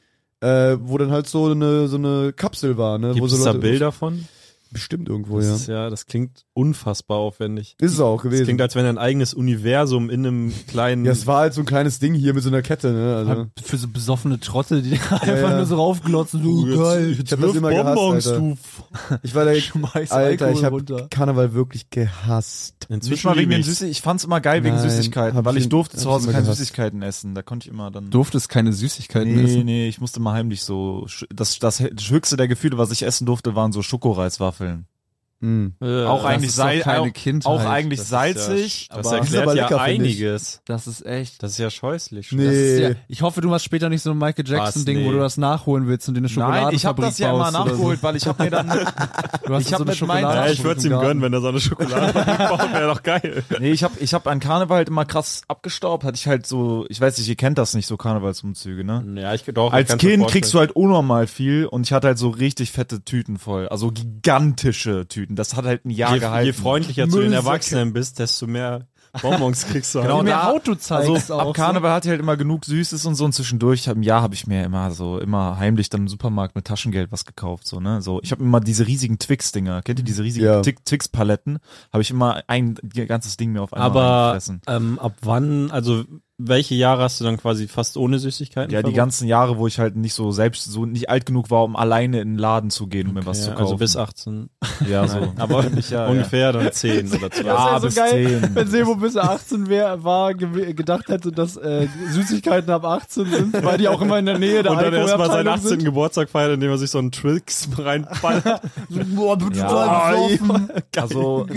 Äh, wo dann halt so eine, so eine Kapsel war, ne? Gibt wo so es da Leute- Bilder von? Bestimmt irgendwo, Das ja. ist ja, das klingt unfassbar aufwendig. Ist es auch Das gewesen. klingt, als wenn ein eigenes Universum in einem kleinen. Ja, es war halt so ein kleines Ding hier mit so einer Kette, ne? Also, Für so besoffene Trottel, die einfach ja. nur so raufglotzen. So geil. ich hab das immer gehasst, Alter. Ich war da, Schmeiß Alter, ich Alkohol hab runter. Karneval wirklich gehasst. Nicht Inzwischen mal wegen liebe den ich's. Süßigkeiten. Ich fand's immer geil wegen Nein, Süßigkeiten, hab weil ich- ich durfte hab zu ich Hause immer keine gehasst. Süßigkeiten essen. Da konnte ich immer dann. Durftest keine Süßigkeiten Nee, essen. nee, ich musste mal heimlich so. Das, das höchste der Gefühle, was ich essen durfte, waren so Schokoreiswaffeln. Mhm. Äh, Auch das eigentlich, ist doch sei, keine auch, Kindheit. auch eigentlich das salzig. Ist ja, das aber ist erklärt aber ja lecker, finde ich. einiges. Das ist echt. Das ist ja scheußlich. Nee. Das ist ja, ich hoffe, du machst später nicht so ein Michael Jackson-Ding, Was? Nee. wo du das nachholen willst und dir eine Schokoladenfabrik Nein, ich habe das ja immer baust oder nachgeholt, weil ich habe mir dann... So. Du hast Ich hab so eine mit meinen- Schokolade. Ja, ich würde es ihm gönnen, wenn er so eine Schokolade baut, wäre doch geil. Nee, ich habe ich hab an Karneval halt immer krass abgestaubt. Hatte ich halt so, ich weiß nicht, ihr kennt das nicht, so Karnevalsumzüge, ne? Ja, ich doch. Als Kind kriegst du halt unnormal viel und ich hatte halt so richtig fette Tüten voll. Also gigantische Tüten. Das hat halt ein Jahr je, gehalten. je freundlicher zu den Müllsäcke. Erwachsenen bist, desto mehr Bonbons kriegst du. Genau, Je mehr da- Haut du zeigst Also auch. ab Karneval hatte ich halt immer genug Süßes und so und zwischendurch im Jahr habe ich mir immer so immer heimlich dann im Supermarkt mit Taschengeld was gekauft, so, ne? So, ich habe immer diese riesigen Twix-Dinger. Kennt ihr diese riesigen Ja. Twi- Twix-Paletten? Habe ich immer ein ganzes Ding mir auf einmal Aber reingefressen. ähm, ab wann, also welche Jahre hast du dann quasi fast ohne Süßigkeiten? Ja, die verbracht? ganzen Jahre, wo ich halt nicht so selbst, so nicht alt genug war, um alleine in den Laden zu gehen, um mir was Ja, zu kaufen. also bis achtzehn. Ja, so. Aber ja, ungefähr dann zehn oder zwölf. Ja, das bis ist ja so geil, zehn. wenn Sebo bis er achtzehn wär, war, ge gedacht hätte, dass äh, Süßigkeiten ab achtzehn sind, weil die auch immer in der Nähe der Und dann erstmal seinen Alkoholabteilung achtzehnten sind. Geburtstag feiert, indem er sich so einen Tricks reinballert. Boah, bitte Ja. besoffen. Also,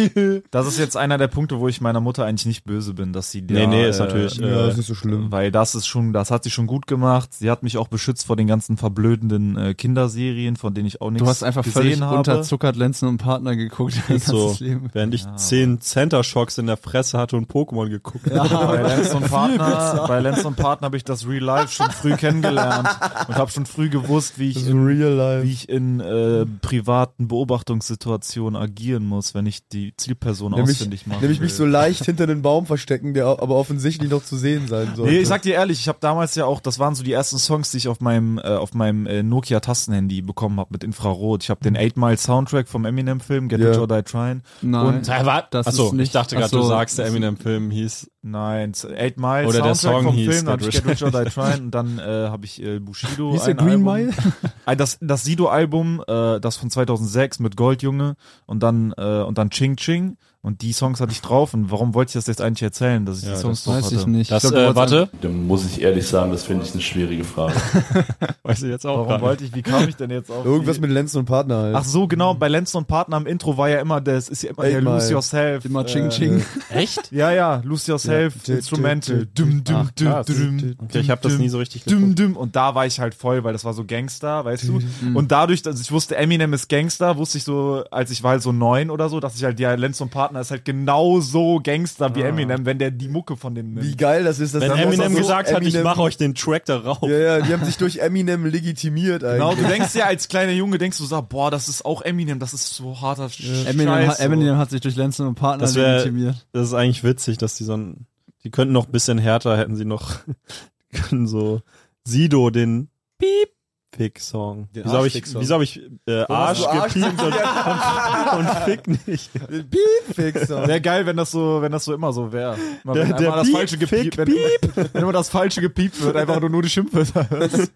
das ist jetzt einer der Punkte, wo ich meiner Mutter eigentlich nicht böse bin, dass sie Nee, da, nee, ist äh, natürlich, Ja, äh, das ist nicht so schlimm. Weil das ist schon, das hat sie schon gut gemacht. Sie hat mich auch beschützt vor den ganzen verblödenden äh, Kinderserien, von denen ich auch nichts Du hast einfach gesehen völlig habe. unterzuckert Lenzen und Partner geguckt. dein so, ganzes Leben. während ich zehn Center-Shocks in der Fresse hatte und Pokémon geguckt habe. Bei Lenz und Partner, bei Lenz und Partner habe ich das Real Life schon früh kennengelernt und habe schon früh gewusst, wie ich in, Real life. wie ich in äh, privaten Beobachtungssituationen agieren muss, wenn ich die Zielperson Nämlich, ausfindig mache. nämlich mich so leicht hinter den Baum verstecken, der aber offensichtlich noch zu sehen sein soll. Nee, ich sag dir ehrlich, ich habe damals ja auch, das waren so die ersten Songs, die ich auf meinem äh, auf meinem äh, Nokia Tastenhandy bekommen habe mit Infrarot. Ich habe den Eight Mile Soundtrack vom Eminem Film Get Ja. Rich or Die Tryin'. Nein. Und Das Achso, ist nicht, ich dachte gerade, achso, du sagst, der Eminem-Film hieß. Nein, Eight Mile Oder der Soundtrack Song vom hieß Film, dann hab ich Get Get Rich or Die Tryin' und dann äh, habe ich äh, Bushido Hieß der ein Green Album. Mile? Äh, Das das Sido-Album, äh, das von zweitausendsechs mit Goldjunge und dann äh, und dann Ching Ching und die Songs hatte ich drauf und warum wollte ich das jetzt eigentlich erzählen, dass ich Ja, die Songs das drauf Weiß hatte? ich nicht. Das, ich glaub, du äh, wolltest warte, Dann muss ich ehrlich sagen, das finde ich eine schwierige Frage. weiß ich jetzt auch Warum gerade. wollte ich, wie kam ich denn jetzt auf Irgendwas die? mit Lenzen und Partner halt. Ach so, genau, bei Lenz und Partner im Intro war ja immer, das ist ja immer Eight der Lose Mile. Yourself. Immer Ching äh, Ching. Echt? Ja, ja, Lose Yourself, Ja. Instrumental. Dum, dum, Ach, dum, krass. dum, Okay, ich habe das nie so richtig dum, geguckt. dum. Und da war ich halt voll, weil das war so Gangster, weißt du? Und dadurch, dass ich wusste, Eminem ist Gangster, wusste ich so, als ich war halt so neun oder so, dass ich halt, ja, Lenz und Partner ist halt genau so Gangster wie Eminem, wenn der die Mucke von dem nimmt. Wie geil das ist, dass Wenn das Eminem so gesagt hat, ich Eminem- mache euch den Track darauf. Ja, ja, die haben sich durch Eminem legitimiert Genau, eigentlich. du denkst ja als kleiner Junge, denkst du so, boah, das ist auch Eminem, das ist so harter Sch- Eminem, Scheiß. hat, Eminem hat sich durch Lenzen und Partner Das wär- legitimiert. Das ist eigentlich witzig, dass die so ein, die könnten noch ein bisschen härter, hätten sie noch, können so Sido den Piep Fick Song. Den Wieso habe ich, Arschfick-Song. wieso habe ich äh, Arsch du Arsch gepiept und, und, und Fick nicht? Beatfixer. Wäre geil, wenn das so, wenn das so immer so wäre. Immer Der- wenn der einmal das Piep, Falsche gepiept, Fick, wenn, wenn immer das Falsche gepiept wird, einfach nur, nur die Schimpfwörter hörst.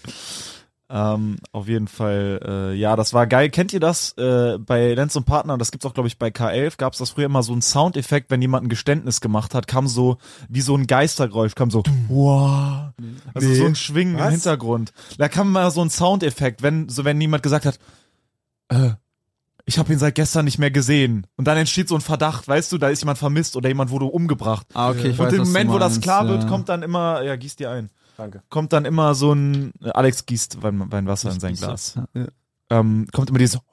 Ähm, auf jeden Fall, äh, ja, das war geil. Kennt ihr das? Äh, bei Lenz und Partner, das gibt's auch, glaube ich, bei K elf, gab's das früher immer so ein Soundeffekt, wenn jemand ein Geständnis gemacht hat, kam so, wie so ein Geistergeräusch, kam so, wow. Also Nee. so ein Schwingen im Was? Hintergrund. Da kam mal so ein Soundeffekt, wenn, so wenn jemand gesagt hat, äh, ich habe ihn seit gestern nicht mehr gesehen. Und dann entsteht so ein Verdacht, weißt du, da ist jemand vermisst oder jemand wurde umgebracht. Ah, okay, ich Und weiß, im was du Moment, wo das meinst, klar ja. wird, kommt dann immer, ja, gieß dir ein. Danke. Kommt dann immer so ein, Alex gießt Wein, Weinwasser in sein gieße. Glas. Ja. Ähm, kommt immer dieses,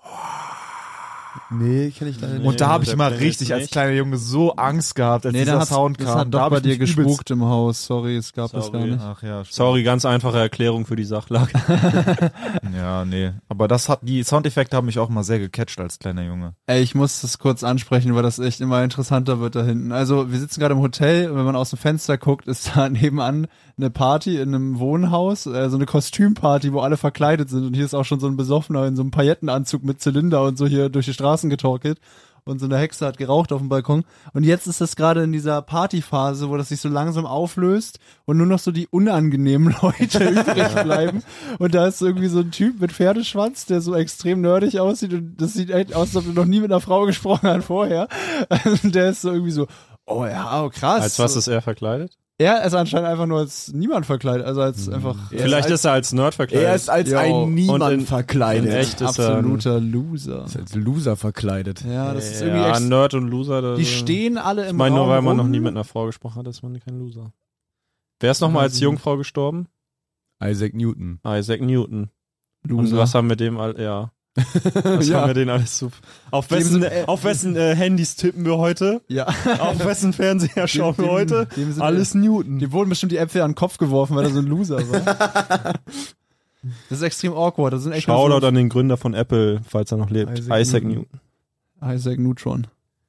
Nee, kenn ich leider nicht. und da habe ich der immer Dennis richtig als nicht. kleiner Junge so Angst gehabt, als Nee, dieser da hat, Sound das kam. hat da doch hab bei ich dir mich übelst- gespukt im Haus. Sorry, es gab das gar Sorry. nicht. Ach ja, stimmt. Sorry, ganz einfache Erklärung für die Sachlage. Ja, nee. Aber das hat, die Soundeffekte haben mich auch mal sehr gecatcht als kleiner Junge. Ey, ich muss das kurz ansprechen, weil das echt immer interessanter wird da hinten. Also, wir sitzen gerade im Hotel und wenn man aus dem Fenster guckt, ist da nebenan eine Party in einem Wohnhaus, äh, so eine Kostümparty, wo alle verkleidet sind und hier ist auch schon so ein Besoffener in so einem Paillettenanzug mit Zylinder und so hier durch die Straßen getorkelt. Und so eine Hexe hat geraucht auf dem Balkon. Und jetzt ist das gerade in dieser Partyphase, wo das sich so langsam auflöst und nur noch so die unangenehmen Leute übrig bleiben. Und da ist irgendwie so ein Typ mit Pferdeschwanz, der so extrem nerdig aussieht. Und das sieht echt aus, als ob er noch nie mit einer Frau gesprochen hat vorher. Und der ist so irgendwie so, oh ja, oh krass. Als was ist er verkleidet? Er ist anscheinend einfach nur als niemand verkleidet, also als einfach Vielleicht ist er als Nerd verkleidet. Er ist als Jo. ein Und Niemand in- verkleidet. in echt ist er ein- absoluter Loser. ist als Loser verkleidet. Ja, das ist irgendwie ja, ex- Nerd und Loser. Das, Die stehen alle im Ich meine, nur Raum weil man noch rum. nie mit einer Frau gesprochen hat, ist man kein Loser. Wer ist nochmal als Also- Jungfrau gestorben? Isaac Newton. Isaac Newton. Loser. Und was haben wir dem all, ja. Was Ja. haben wir den alles so. Auf Dem wessen, sind- äh, auf wessen äh, Handys tippen wir heute? Ja. Auf wessen Fernseher schauen wir heute? Dem sind Alles Newton. Dem wurden bestimmt die Äpfel an den Kopf geworfen, weil er so ein Loser war. Das ist extrem awkward. Das sind echt nur Shoutout so an den Gründer von Apple, falls er noch lebt. Isaac Isaac, Newton. Newton. Isaac Neutron.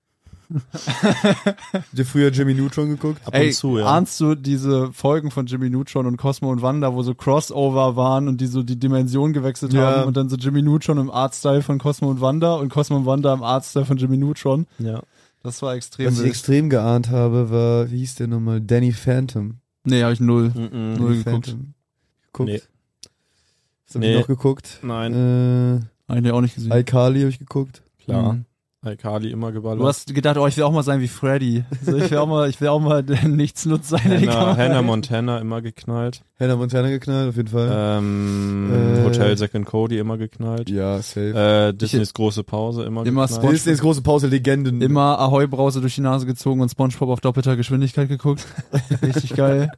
Habt ihr früher Jimmy Neutron geguckt? Ab Ey, und zu, ja. ahnst du diese Folgen von Jimmy Neutron und Cosmo und Wanda, wo so Crossover waren und die so die Dimension gewechselt Ja. haben und dann so Jimmy Neutron im Artstyle von Cosmo und Wanda und Cosmo und Wanda im Artstyle von Jimmy Neutron? ja. Das war extrem Was ich wild. extrem geahnt habe, war, wie hieß der nochmal? Danny Phantom. Nee, hab ich null. Mhm. Null Danny geguckt. Phantom. Geguckt? Nee. Was hab Nee. ich noch geguckt? Nein, Äh, Eigentlich auch nicht gesehen. iCarly habe ich geguckt. klar. Mhm. iCarly immer geballert. Du hast gedacht, oh, ich will auch mal sein wie Freddy. Also ich will auch mal, ich will auch mal der Nichtsnutz sein, der die Hannah, Kamera Hannah hält. Montana immer geknallt. Hannah Montana geknallt, auf jeden Fall. Ähm, Äh, Hotel Zack and Cody immer geknallt. Ja, safe. Äh, Disneys große Pause immer, Immer geknallt. Disneys große Pause, Legenden. Immer Ahoi-Brause durch die Nase gezogen und Spongebob auf doppelter Geschwindigkeit geguckt. Richtig geil.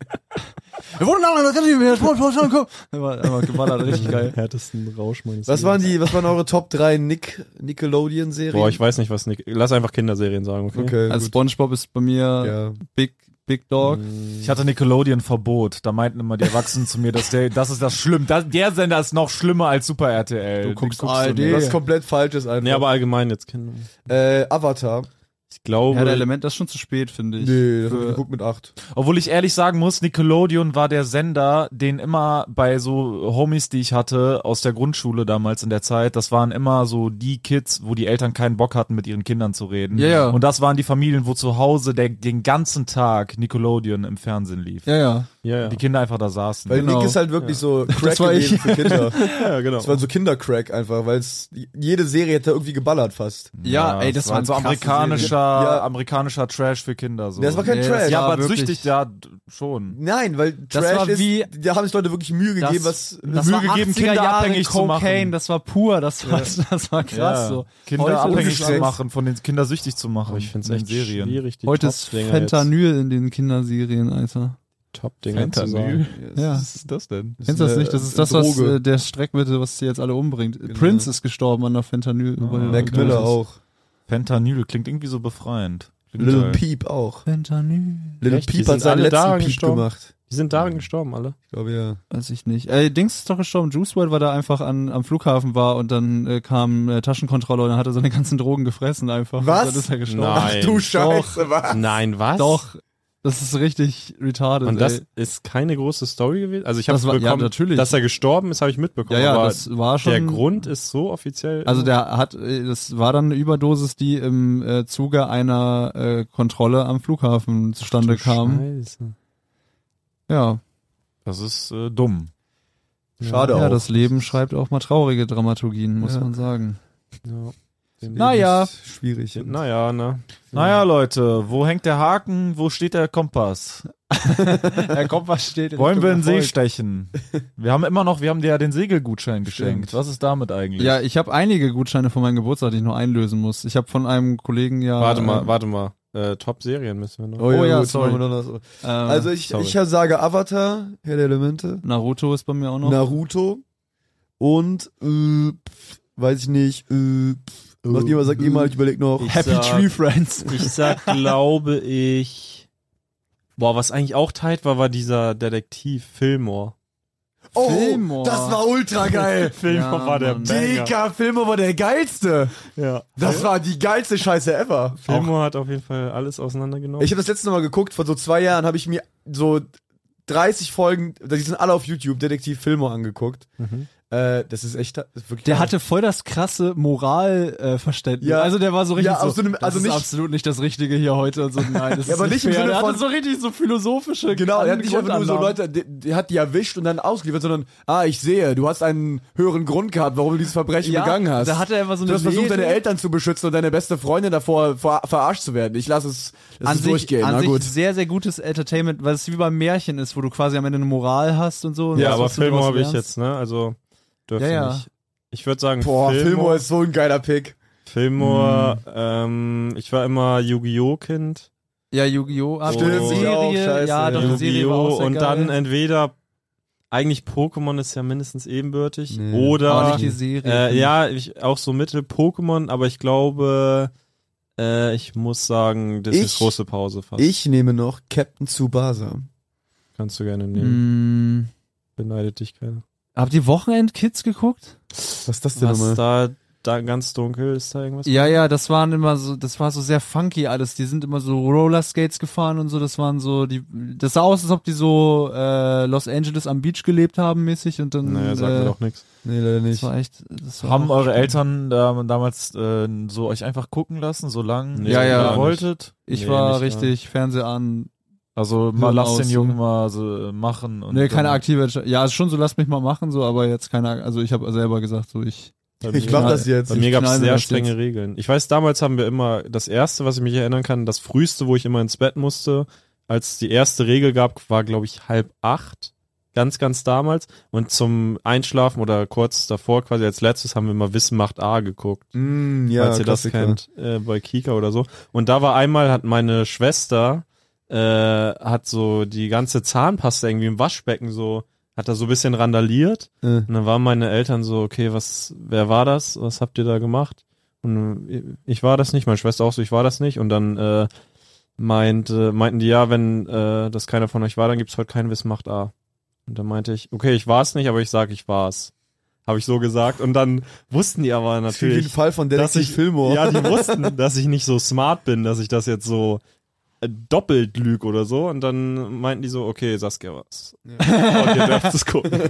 Wir wurden lange, das kann ich nicht mehr. Spongebob, schon gucken. Immer, immer geballert, richtig geil. Härtesten Rausch meines Was Lebens. waren die, was waren eure Top drei Nick, Nickelodeon-Serien? Boah, ich weiß nicht, was Nick. Lass einfach Kinderserien sagen, okay? Okay, Also gut. Spongebob ist bei mir Ja. Big, Big Dog. Ich hatte Nickelodeon-Verbot. Da meinten immer die Erwachsenen zu mir, dass der, das ist das schlimm. Das, der Sender ist noch schlimmer als Super R T L. Du guckst Den A R D. nicht. Was komplett Falsches einfach. Nee, aber allgemein jetzt Kinder. äh, Avatar. Ich glaube. Ja, der Element, das ist schon zu spät, finde ich. Nee, das hab ich Für- geguckt mit acht. Obwohl ich ehrlich sagen muss, Nickelodeon war der Sender, den immer bei so Homies, die ich hatte aus der Grundschule damals in der Zeit, das waren immer so die Kids, wo die Eltern keinen Bock hatten, mit ihren Kindern zu reden. Ja, ja. Und das waren die Familien, wo zu Hause der, den ganzen Tag Nickelodeon im Fernsehen lief. Ja, ja. ja, ja. Die Kinder einfach da saßen. Weil Genau. Nick ist halt wirklich so Crack Das war gewesen ich. für Kinder. ja, genau. Das war so Kindercrack einfach, weil es jede Serie hätte irgendwie geballert fast. Ja, ey, das war waren so krasse amerikanischer, Ja. amerikanischer Trash für Kinder. So. Das war kein Nee, Trash. das ja, war aber wirklich- süchtig, ja, d- schon. Nein, weil Das Trash war ist, wie- da haben sich Leute wirklich Mühe gegeben, was Das Mühe war gegeben, achtziger Kinder Jahre abhängig zu machen. Cocaine, das war pur, das war, das war krass Ja, so. Kinder Heute abhängig ist zu es- machen, von den Kinder süchtig zu machen. Aber ich finde es in den echt Serien. schwierig, die Heute ist Top-Dinger Fentanyl in den Kinderserien, Alter. jetzt- Top-Dinger zu sagen. Ja. Was ist das denn? Kennst du das eine- nicht? Das ist eine das, was Droge. äh, der Streckmittel, was sie jetzt alle umbringt. Prince ist gestorben an der Fentanyl. Mac Miller auch. Fentanyl klingt irgendwie so befreiend. Klingt Little geil. Peep auch. Fentanyl? Little Echt? Die Peep sind hat seinen alle letzten daran Peep gestorben? gemacht. Die sind daran gestorben, alle. Ich glaube, ja. Weiß ich nicht. Äh, Dings ist doch gestorben. Juice world, weil er einfach an, am Flughafen war und dann äh, kam äh, Taschenkontrolle und dann hat er seine ganzen Drogen gefressen einfach. Was? Und dann ist er gestorben. Nein. Ach du Scheiße, was? Nein, was? Doch. Das ist richtig retarded. Und das ey. ist keine große Story gewesen? Also ich habe Das war- ja, bekommen, natürlich. dass er gestorben ist, habe ich mitbekommen. Ja, ja, aber das war schon. der Grund ist so offiziell. Also der hat, äh, das war dann eine Überdosis, die im äh, Zuge einer äh, Kontrolle am Flughafen zustande kam. Scheiße. Ja. Das ist äh, dumm. Schade Ja, auch. das Leben schreibt auch mal traurige Dramaturgien, muss Ja. man sagen. Ja. Den- Naja. Das ist schwierig. Naja, ne? Naja, Leute, wo hängt der Haken? Wo steht der Kompass? Der Kompass steht in Wollen wir in Richtung den See Erfolg. stechen? Wir haben immer noch, wir haben dir ja den Segelgutschein geschenkt. Stimmt. Was ist damit eigentlich? Ja, ich habe einige Gutscheine von meinem Geburtstag, die ich noch einlösen muss. Ich habe von einem Kollegen ja... Warte mal, äh, warte mal. Äh, Top-Serien müssen wir noch. Oh ja, Oh ja, gut, sorry. machen wir noch so. äh, Also ich, sorry. ich sage Avatar, Herr der Elemente, Naruto ist bei mir auch noch. Naruto und äh, pf, weiß ich nicht, äh, pf, was jemand sagt immer, ich überleg noch. Ich Happy sag- Tree Friends. Ich sag, glaube ich. Boah, was eigentlich auch tight war, war dieser Detektiv Fillmore. Oh, Fillmore. das war ultra geil. Fillmore Ja, war der Mann. Banger. Dicker, Filme war der geilste. Ja. Das war die geilste Scheiße ever. Fillmore hat auf jeden Fall alles auseinandergenommen. Ich habe das letzte Mal geguckt, vor so zwei Jahren habe ich mir so dreißig Folgen, die sind alle auf YouTube, Detektiv Fillmore angeguckt. Mhm. Äh, das ist echt, das ist wirklich. Der hatte voll das krasse Moralverständnis. Äh, Verständnis. Ja. Also der war so richtig Ja, so, aus so einem- das also ist nicht- absolut nicht das Richtige hier heute und so, nein, das Ja, ist aber nicht im fair. Sinne Der von- hatte so richtig so philosophische Genau, er hat nicht einfach nur so Grundannahmen. Leute, der, der hat die erwischt und dann ausgeliefert, sondern, ah, ich sehe, du hast einen höheren Grund gehabt, warum du dieses Verbrechen Ja, begangen hast. da hat er einfach so du eine hast versucht, Rede. deine Eltern zu beschützen und deine beste Freundin davor ver verarscht zu werden. Ich lasse es, lass An es sich, durchgehen, an na sich gut. sehr, sehr gutes Entertainment, weil es wie beim Märchen ist, wo du quasi am Ende eine Moral hast und so. Und Ja, was, aber was du Filmor daraus habe ich lernst. jetzt, ne? Also dürfte Ja, ja. nicht. Ich würde sagen, Boah, Fillmore, Fillmore ist so ein geiler Pick. Fillmore, ähm, ich war immer Yu-Gi-Oh! Kind. Ja, Yu-Gi-Oh! Ah, Stimmt, die auch Serie, scheiße, ja, doch, die Serie war auch Yu-Gi-Oh! sehr Und geil. dann entweder, eigentlich Pokémon ist ja mindestens ebenbürtig, Nee. aber oder, nicht die Serie. äh, ja, ich, auch so Mittel Pokémon, aber ich glaube, äh, ich muss sagen, das Ich- ist große Pause fast. Ich nehme noch Captain Tsubasa. Kannst du gerne nehmen. Mm, Beneidet dich keiner. habt ihr Wochenend-Kids geguckt? Was ist das denn Was nochmal? da, da ganz dunkel ist, da irgendwas? Ja, ja, das waren immer so, das war so sehr funky alles. Die sind immer so Rollerskates gefahren und so. Das waren so die, das sah aus, als ob die so äh, Los Angeles am Beach gelebt haben mäßig und dann. Naja, sagt äh, mir doch nichts. Nee, leider Das nicht. war echt. Das war Haben auch eure schlimm. Eltern da, damals äh, so euch einfach gucken lassen, solange Nee, Ja, ja. ihr gar wolltet? Ich Nee, war nicht richtig Fernseher an. Also mal Hirn lass aus, den so. Jungen mal so machen. Und Nee, keine dann- aktive Entscheidung. Ja, ist schon so, lasst mich mal machen, so, aber jetzt keine, also ich habe selber gesagt, so ich. Bei Ich mir- mach das jetzt. Bei mir gab es knall mir sehr das strenge jetzt. Regeln. Ich weiß, damals haben wir immer, das erste, was ich mich erinnern kann, das früheste, wo ich immer ins Bett musste, als die erste Regel gab, war, glaube ich, halb acht. Ganz, ganz damals. Und zum Einschlafen oder kurz davor, quasi als letztes, haben wir immer Wissen macht A geguckt. Mm, ja, falls ihr das Klassiker. kennt, äh, bei Kika oder so. Und da war einmal, hat meine Schwester, äh, hat so die ganze Zahnpasta irgendwie im Waschbecken so, hat da so ein bisschen randaliert. Äh. Und dann waren meine Eltern so, okay, was, wer war das? Was habt ihr da gemacht? Und äh, ich war das nicht, meine Schwester auch so, ich war das nicht. Und dann äh, meint, äh, meinten die, ja, wenn äh, das keiner von euch war, dann gibt's heute kein Wissen macht A. Und dann meinte ich, okay, ich war es nicht, aber ich sag, ich war's. Habe ich so gesagt. Und dann wussten die aber Das klingt wie ein natürlich, Fall von dass Detektiv ich, Fillmore. ja, die wussten, dass ich nicht so smart bin, dass ich das jetzt so äh, doppelt lüg oder so. Und dann meinten die so, okay, Saskia was. Und ihr dürft es gucken.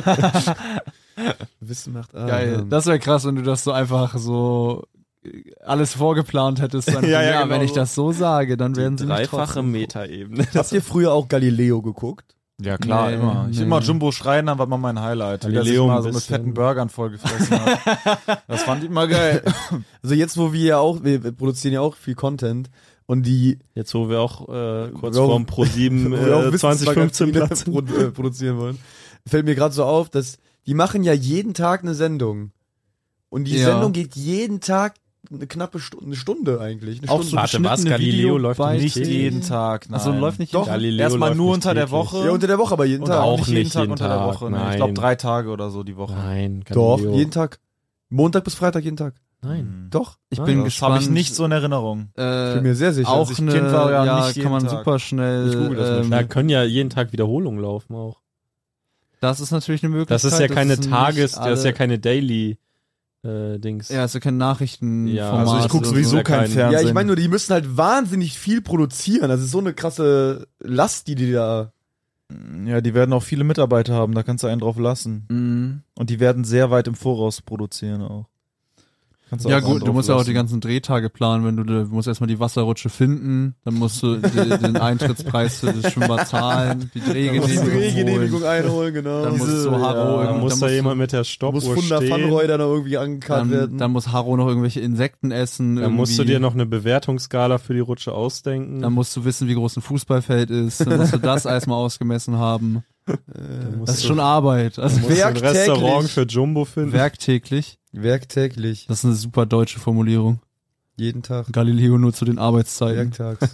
Wissen macht A. Geil. ja. Das wäre krass, wenn du das so einfach so äh, alles vorgeplant hättest. Dann, Ja, ja, ja, genau wenn ich so. das so sage, dann werden sie mich Dreifache trotzdem- Metaebene. Habt ihr früher auch Galileo geguckt? Ja, klar, Nee, immer. Ich nee. immer Jumbo schreien, dann war mal mein Highlight. Wie der sich Galileo mal ein so mit bisschen. fetten Burgern vollgefressen hat. Das fand ich immer geil. Also jetzt, wo wir ja auch, wir produzieren ja auch viel Content und die Jetzt, wo wir auch äh, kurz Wir auch- vorm Pro sieben wo wir auch äh, zwanzig fünfzehn Wissensmagazine Platz sind. produ äh, produzieren wollen, fällt mir gerade so auf, dass die machen ja jeden Tag eine Sendung. Und die Ja. Sendung geht jeden Tag eine knappe Stunde, eine Stunde eigentlich. Eine Auch Stunde. so Warte, was? beschnittene Galileo läuft doch Videobeiträge. Nicht jeden Tag, nein. Also läuft nicht Doch. jeden Tag? Galileo Erstmal läuft nur nicht unter der täglich. Woche. Ja, unter der Woche, aber jeden und Tag. auch Auch nicht jeden nicht Tag jeden unter der Tag, Woche. Ne? Ich nein. glaube drei Tage oder so die Woche. Nein, Doch, Galileo. jeden Tag. Montag bis Freitag jeden Tag. Nein. Doch. Ich Ah, bin Das gespannt. habe ich nicht so in Erinnerung. äh, Ich bin mir sehr sicher. auch als ich eine, Kind war, ja, ja, nicht jeden kann man Tag. super schnell. Ich google das mal ähm, Da können ja jeden Tag Wiederholungen laufen auch. das ist natürlich eine Möglichkeit. Das ist ja keine sind Tages, nicht das ist ja alle- keine Daily äh, Dings. Ja, ist ja kein Nachrichtenformat. Ja, Also ich gucke so- sowieso ja kein kein- Fernsehen. Ja, ich meine nur, die müssen halt wahnsinnig viel produzieren. Das ist so eine krasse Last, die die da. Ja, die werden auch viele Mitarbeiter haben, da kannst du einen drauf lassen. Mhm. Und die werden sehr weit im Voraus produzieren auch. Kannst Ja auch einen gut, du drauf musst ja auch die lassen. ganzen Drehtage planen, wenn du, du musst erstmal die Wasserrutsche finden, dann musst du die, den Eintrittspreis für das Schwimmbad zahlen, die Drehgenehmigung holen. einholen, genau. Dann muss so Haro Da irgendwie- muss dann da musst jemand du- mit der muss Stoppuhr Funder stehen. Fanroy dann noch irgendwie angekarrt Dann, werden. dann muss Haro noch irgendwelche Insekten essen. Dann musst du irgendwie. dir noch eine Bewertungsskala für die Rutsche ausdenken. Dann musst du wissen, wie groß ein Fußballfeld ist. Dann musst du das erstmal ausgemessen haben. Dann musst Das ist du- schon Arbeit. Also musst du ein Werktäglich. Restaurant für Jumbo finden. werktäglich. Werktäglich. Das ist eine super deutsche Formulierung. Jeden Tag. Galileo nur zu den Arbeitszeiten. Werktags.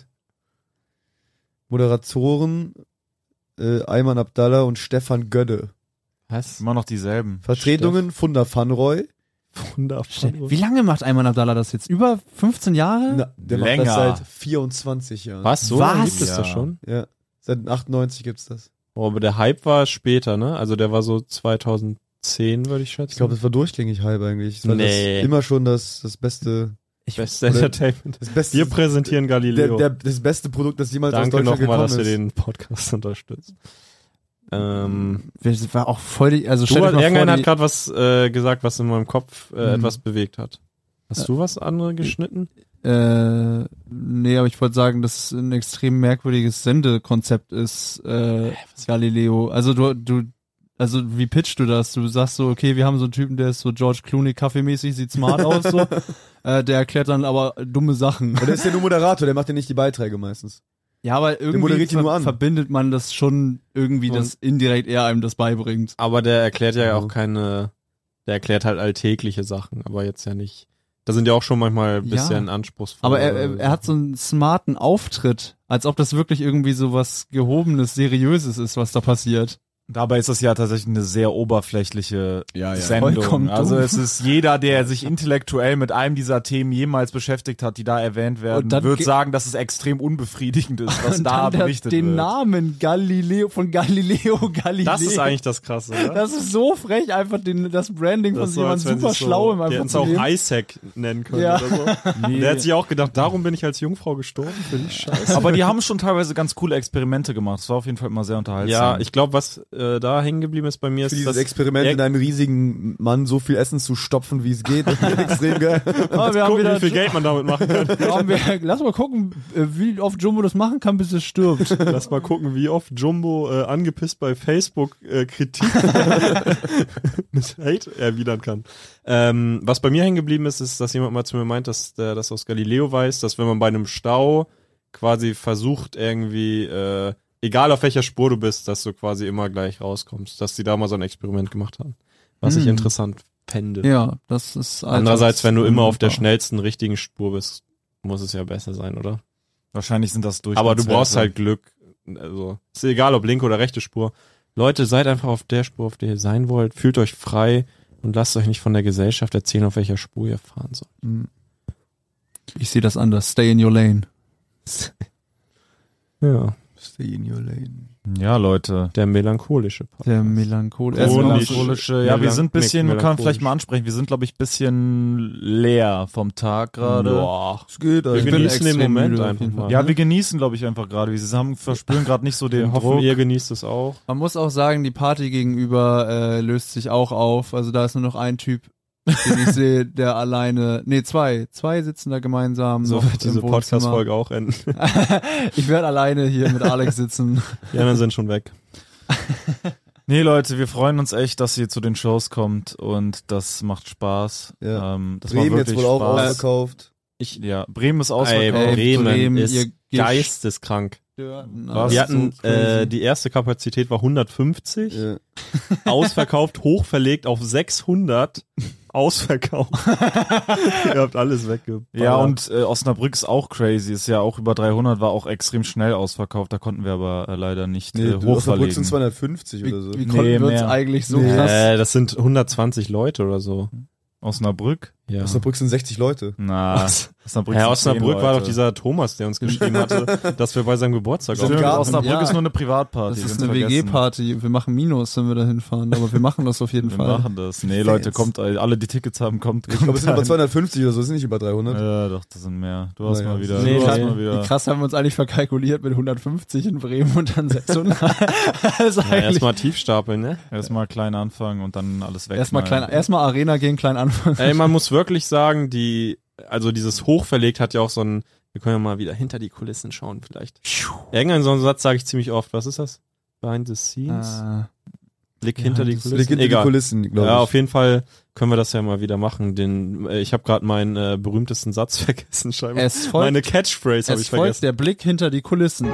Moderatoren äh, Ayman Abdallah und Stefan Gödde. Was? Immer noch dieselben. Vertretungen Funder Fanroy. Wundervoll. Wie lange macht Ayman Abdallah das jetzt? Über fünfzehn Jahre? Na, der Länger. macht das seit vierundzwanzig Jahren. Was? So Was? lange gibt es Ja. das schon? Ja. Seit achtundneunzig gibt's das. Oh, aber der Hype war später, ne? Also der war so zweitausendzehn, würde ich schätzen. Ich glaube, das war durchgängig halb eigentlich. Das war Nee. das immer schon das, das beste, Beste oder- Entertainment. das beste, Wir präsentieren der, Galileo. der, das beste Produkt, das jemals aus Danke Deutschland nochmal, gekommen dass ihr ist. den Podcast unterstützt. Ähm, Das war auch voll die, also du, stell dir mal irgendwann vor, hat die, gerade was äh, gesagt, was in meinem Kopf äh, Hm. etwas bewegt hat. Hast du was andere geschnitten? äh, nee, aber ich wollte sagen, dass es ein extrem merkwürdiges Sendekonzept ist, äh, Galileo. Also du, du, also wie pitchst du das? Du sagst so, okay, wir haben so einen Typen, der ist so George Clooney kaffeemäßig, sieht smart aus, so. Äh, der erklärt dann aber dumme Sachen. Und der ist ja nur Moderator, der macht ja nicht die Beiträge meistens. Ja, aber irgendwie moderiert ihn nur an. verbindet man das schon irgendwie, Und- dass indirekt er einem das beibringt. Aber der erklärt ja Ja. auch keine, der erklärt halt alltägliche Sachen, aber jetzt ja nicht. Da sind ja auch schon manchmal ein bisschen Ja. anspruchsvoll. Aber er, er, er hat so einen smarten Auftritt, als ob das wirklich irgendwie so was Gehobenes, Seriöses ist, was da passiert. Dabei ist das ja tatsächlich eine sehr oberflächliche Ja, ja. Sendung. Vollkommen Also dumm. es ist jeder, der sich intellektuell mit einem dieser Themen jemals beschäftigt hat, die da erwähnt werden, Und dann wird ge- sagen, dass es extrem unbefriedigend ist, was Und da dann der, berichtet den wird. Namen Galileo von Galileo Galileo. das ist eigentlich das Krasse, oder? Das ist so frech, einfach den, das Branding von Das ist so, jemandem als wenn super sie schlau im Die einfach hätten es zu auch nehmen. Isaac nennen können Ja. oder so. Nee. Der hat sich auch gedacht, darum bin ich als Jungfrau gestorben. Finde ich scheiße. Aber die haben schon teilweise ganz coole Experimente gemacht. Das war auf jeden Fall immer sehr unterhaltsam. Ja, ich glaube, was äh, da hängen geblieben ist bei mir, Für ist dieses das Experiment er- in einen riesigen Mann so viel Essen zu stopfen, wie es geht. Extrem geil. Ah, wir haben gucken, wieder, wie viel Geld man damit machen kann. wir haben wir, lass mal gucken, äh, wie oft Jumbo das machen kann, bis es stirbt. Lass mal gucken, wie oft Jumbo äh, angepisst bei Facebook äh, Kritik mit Hate erwidern kann. Ähm, was bei mir hängen geblieben ist, ist, dass jemand mal zu mir meint, dass der das aus Galileo weiß, dass wenn man bei einem Stau quasi versucht irgendwie, äh, egal auf welcher Spur du bist, dass du quasi immer gleich rauskommst, dass die da mal so ein Experiment gemacht haben. Was ich Hm. interessant fände. Ja, das ist Andererseits, wenn du immer auf der Alltags- schnellsten richtigen Spur bist, muss es ja besser sein, oder? Wahrscheinlich sind das durch. Aber du brauchst halt Glück. Also, ist egal, ob linke oder rechte Spur. Leute, seid einfach auf der Spur, auf der ihr sein wollt. Fühlt euch frei und lasst euch nicht von der Gesellschaft erzählen, auf welcher Spur ihr fahren sollt. Ich sehe das anders. Stay in your lane. Ja, Stay in your lane. Ja, Leute. der melancholische Part. Der Melanchol. Oh, Er ist nicht. Melancholische, ja, wir Melan- sind ein bisschen, wir können melancholisch. vielleicht mal ansprechen, wir sind, glaube ich, ein bisschen leer vom Tag gerade. Boah. Es geht, Wir also. bin genießen den extrem Moment müde auf einfach jeden mal. Fall. Ja, wir genießen, glaube ich, einfach gerade. Wir haben, verspüren gerade nicht so den Wir hoffen, Druck. ihr genießt es auch. Man muss auch sagen, die Party gegenüber äh, löst sich auch auf. Also da ist nur noch ein Typ, den ich sehe, der alleine, nee, zwei, zwei sitzen da gemeinsam. So noch wird im diese Wohnzimmer. Podcast-Folge auch enden. Ich werde alleine hier mit Alex sitzen. Die anderen sind schon weg. Nee, Leute, wir freuen uns echt, dass ihr zu den Shows kommt und das macht Spaß. Ja. Ähm, das Bremen macht jetzt wirklich wohl auch Spaß. ausverkauft. Ich, Ja, Bremen ist ey, ausverkauft. Ey, Bremen, Bremen, ist ihr geisteskrank. Was? Wir hatten, so crazy. äh, die erste Kapazität war hundertfünfzig. Ja. Ausverkauft, hochverlegt auf sechshundert, ausverkauft. Ihr habt alles weggeballert. Ja, und äh, Osnabrück ist auch crazy. Ist ja auch über dreihundert, war auch extrem schnell ausverkauft. Da konnten wir aber äh, leider nicht Nee, äh, du, Osnabrück hochverlegen. sind zweihundertfünfzig Wie, oder so. wie Nee, konnten wir uns mehr. eigentlich so Nee. krass... äh, das sind hundertzwanzig Leute oder so. Osnabrück? Ja. Osnabrück sind sechzig Leute. Na, Os- Osnabrück, Herr sind zehn Osnabrück war Leute. doch dieser Thomas, der uns geschrieben hatte, dass wir bei seinem Geburtstag Stimmt, Stimmt, Garten. Osnabrück Ja. ist nur eine Privatparty. Das ist wir eine haben's W vergessen. G-Party. Wir machen Minus, wenn wir da hinfahren. Aber wir machen das auf jeden Wir Fall. machen das. Nee, Leute, kommt, äh, alle die Tickets haben, kommt. Ich glaube, es sind aber zweihundertfünfzig oder so, es sind nicht über dreihundert. Ja, doch, das sind mehr. Du hast Naja. mal wieder. Nee, du hast nee. mal Wie wieder. krass haben wir uns eigentlich verkalkuliert mit hundertfünfzig in Bremen und dann sechshundert. Das ist Ja, eigentlich erstmal tief stapeln, ne? Erstmal klein anfangen und dann alles weg. erstmal klein, erstmal Arena gehen, klein anfangen. Ey, man muss wirklich sagen, die, also dieses Hochverlegt hat ja auch so ein, wir können ja mal wieder hinter die Kulissen schauen vielleicht. Irgendein so einen Satz sage ich ziemlich oft. Was ist das? Behind the scenes? Äh, Blick ja, hinter die das- Kulissen? Blick hinter die Egal. Kulissen, glaube ich. Ja, auf jeden Fall können wir das ja mal wieder machen. Den, äh, ich habe gerade meinen äh, berühmtesten Satz vergessen, scheinbar. es folgt, Meine Catchphrase habe es ich folgt vergessen. der Blick hinter die Kulissen.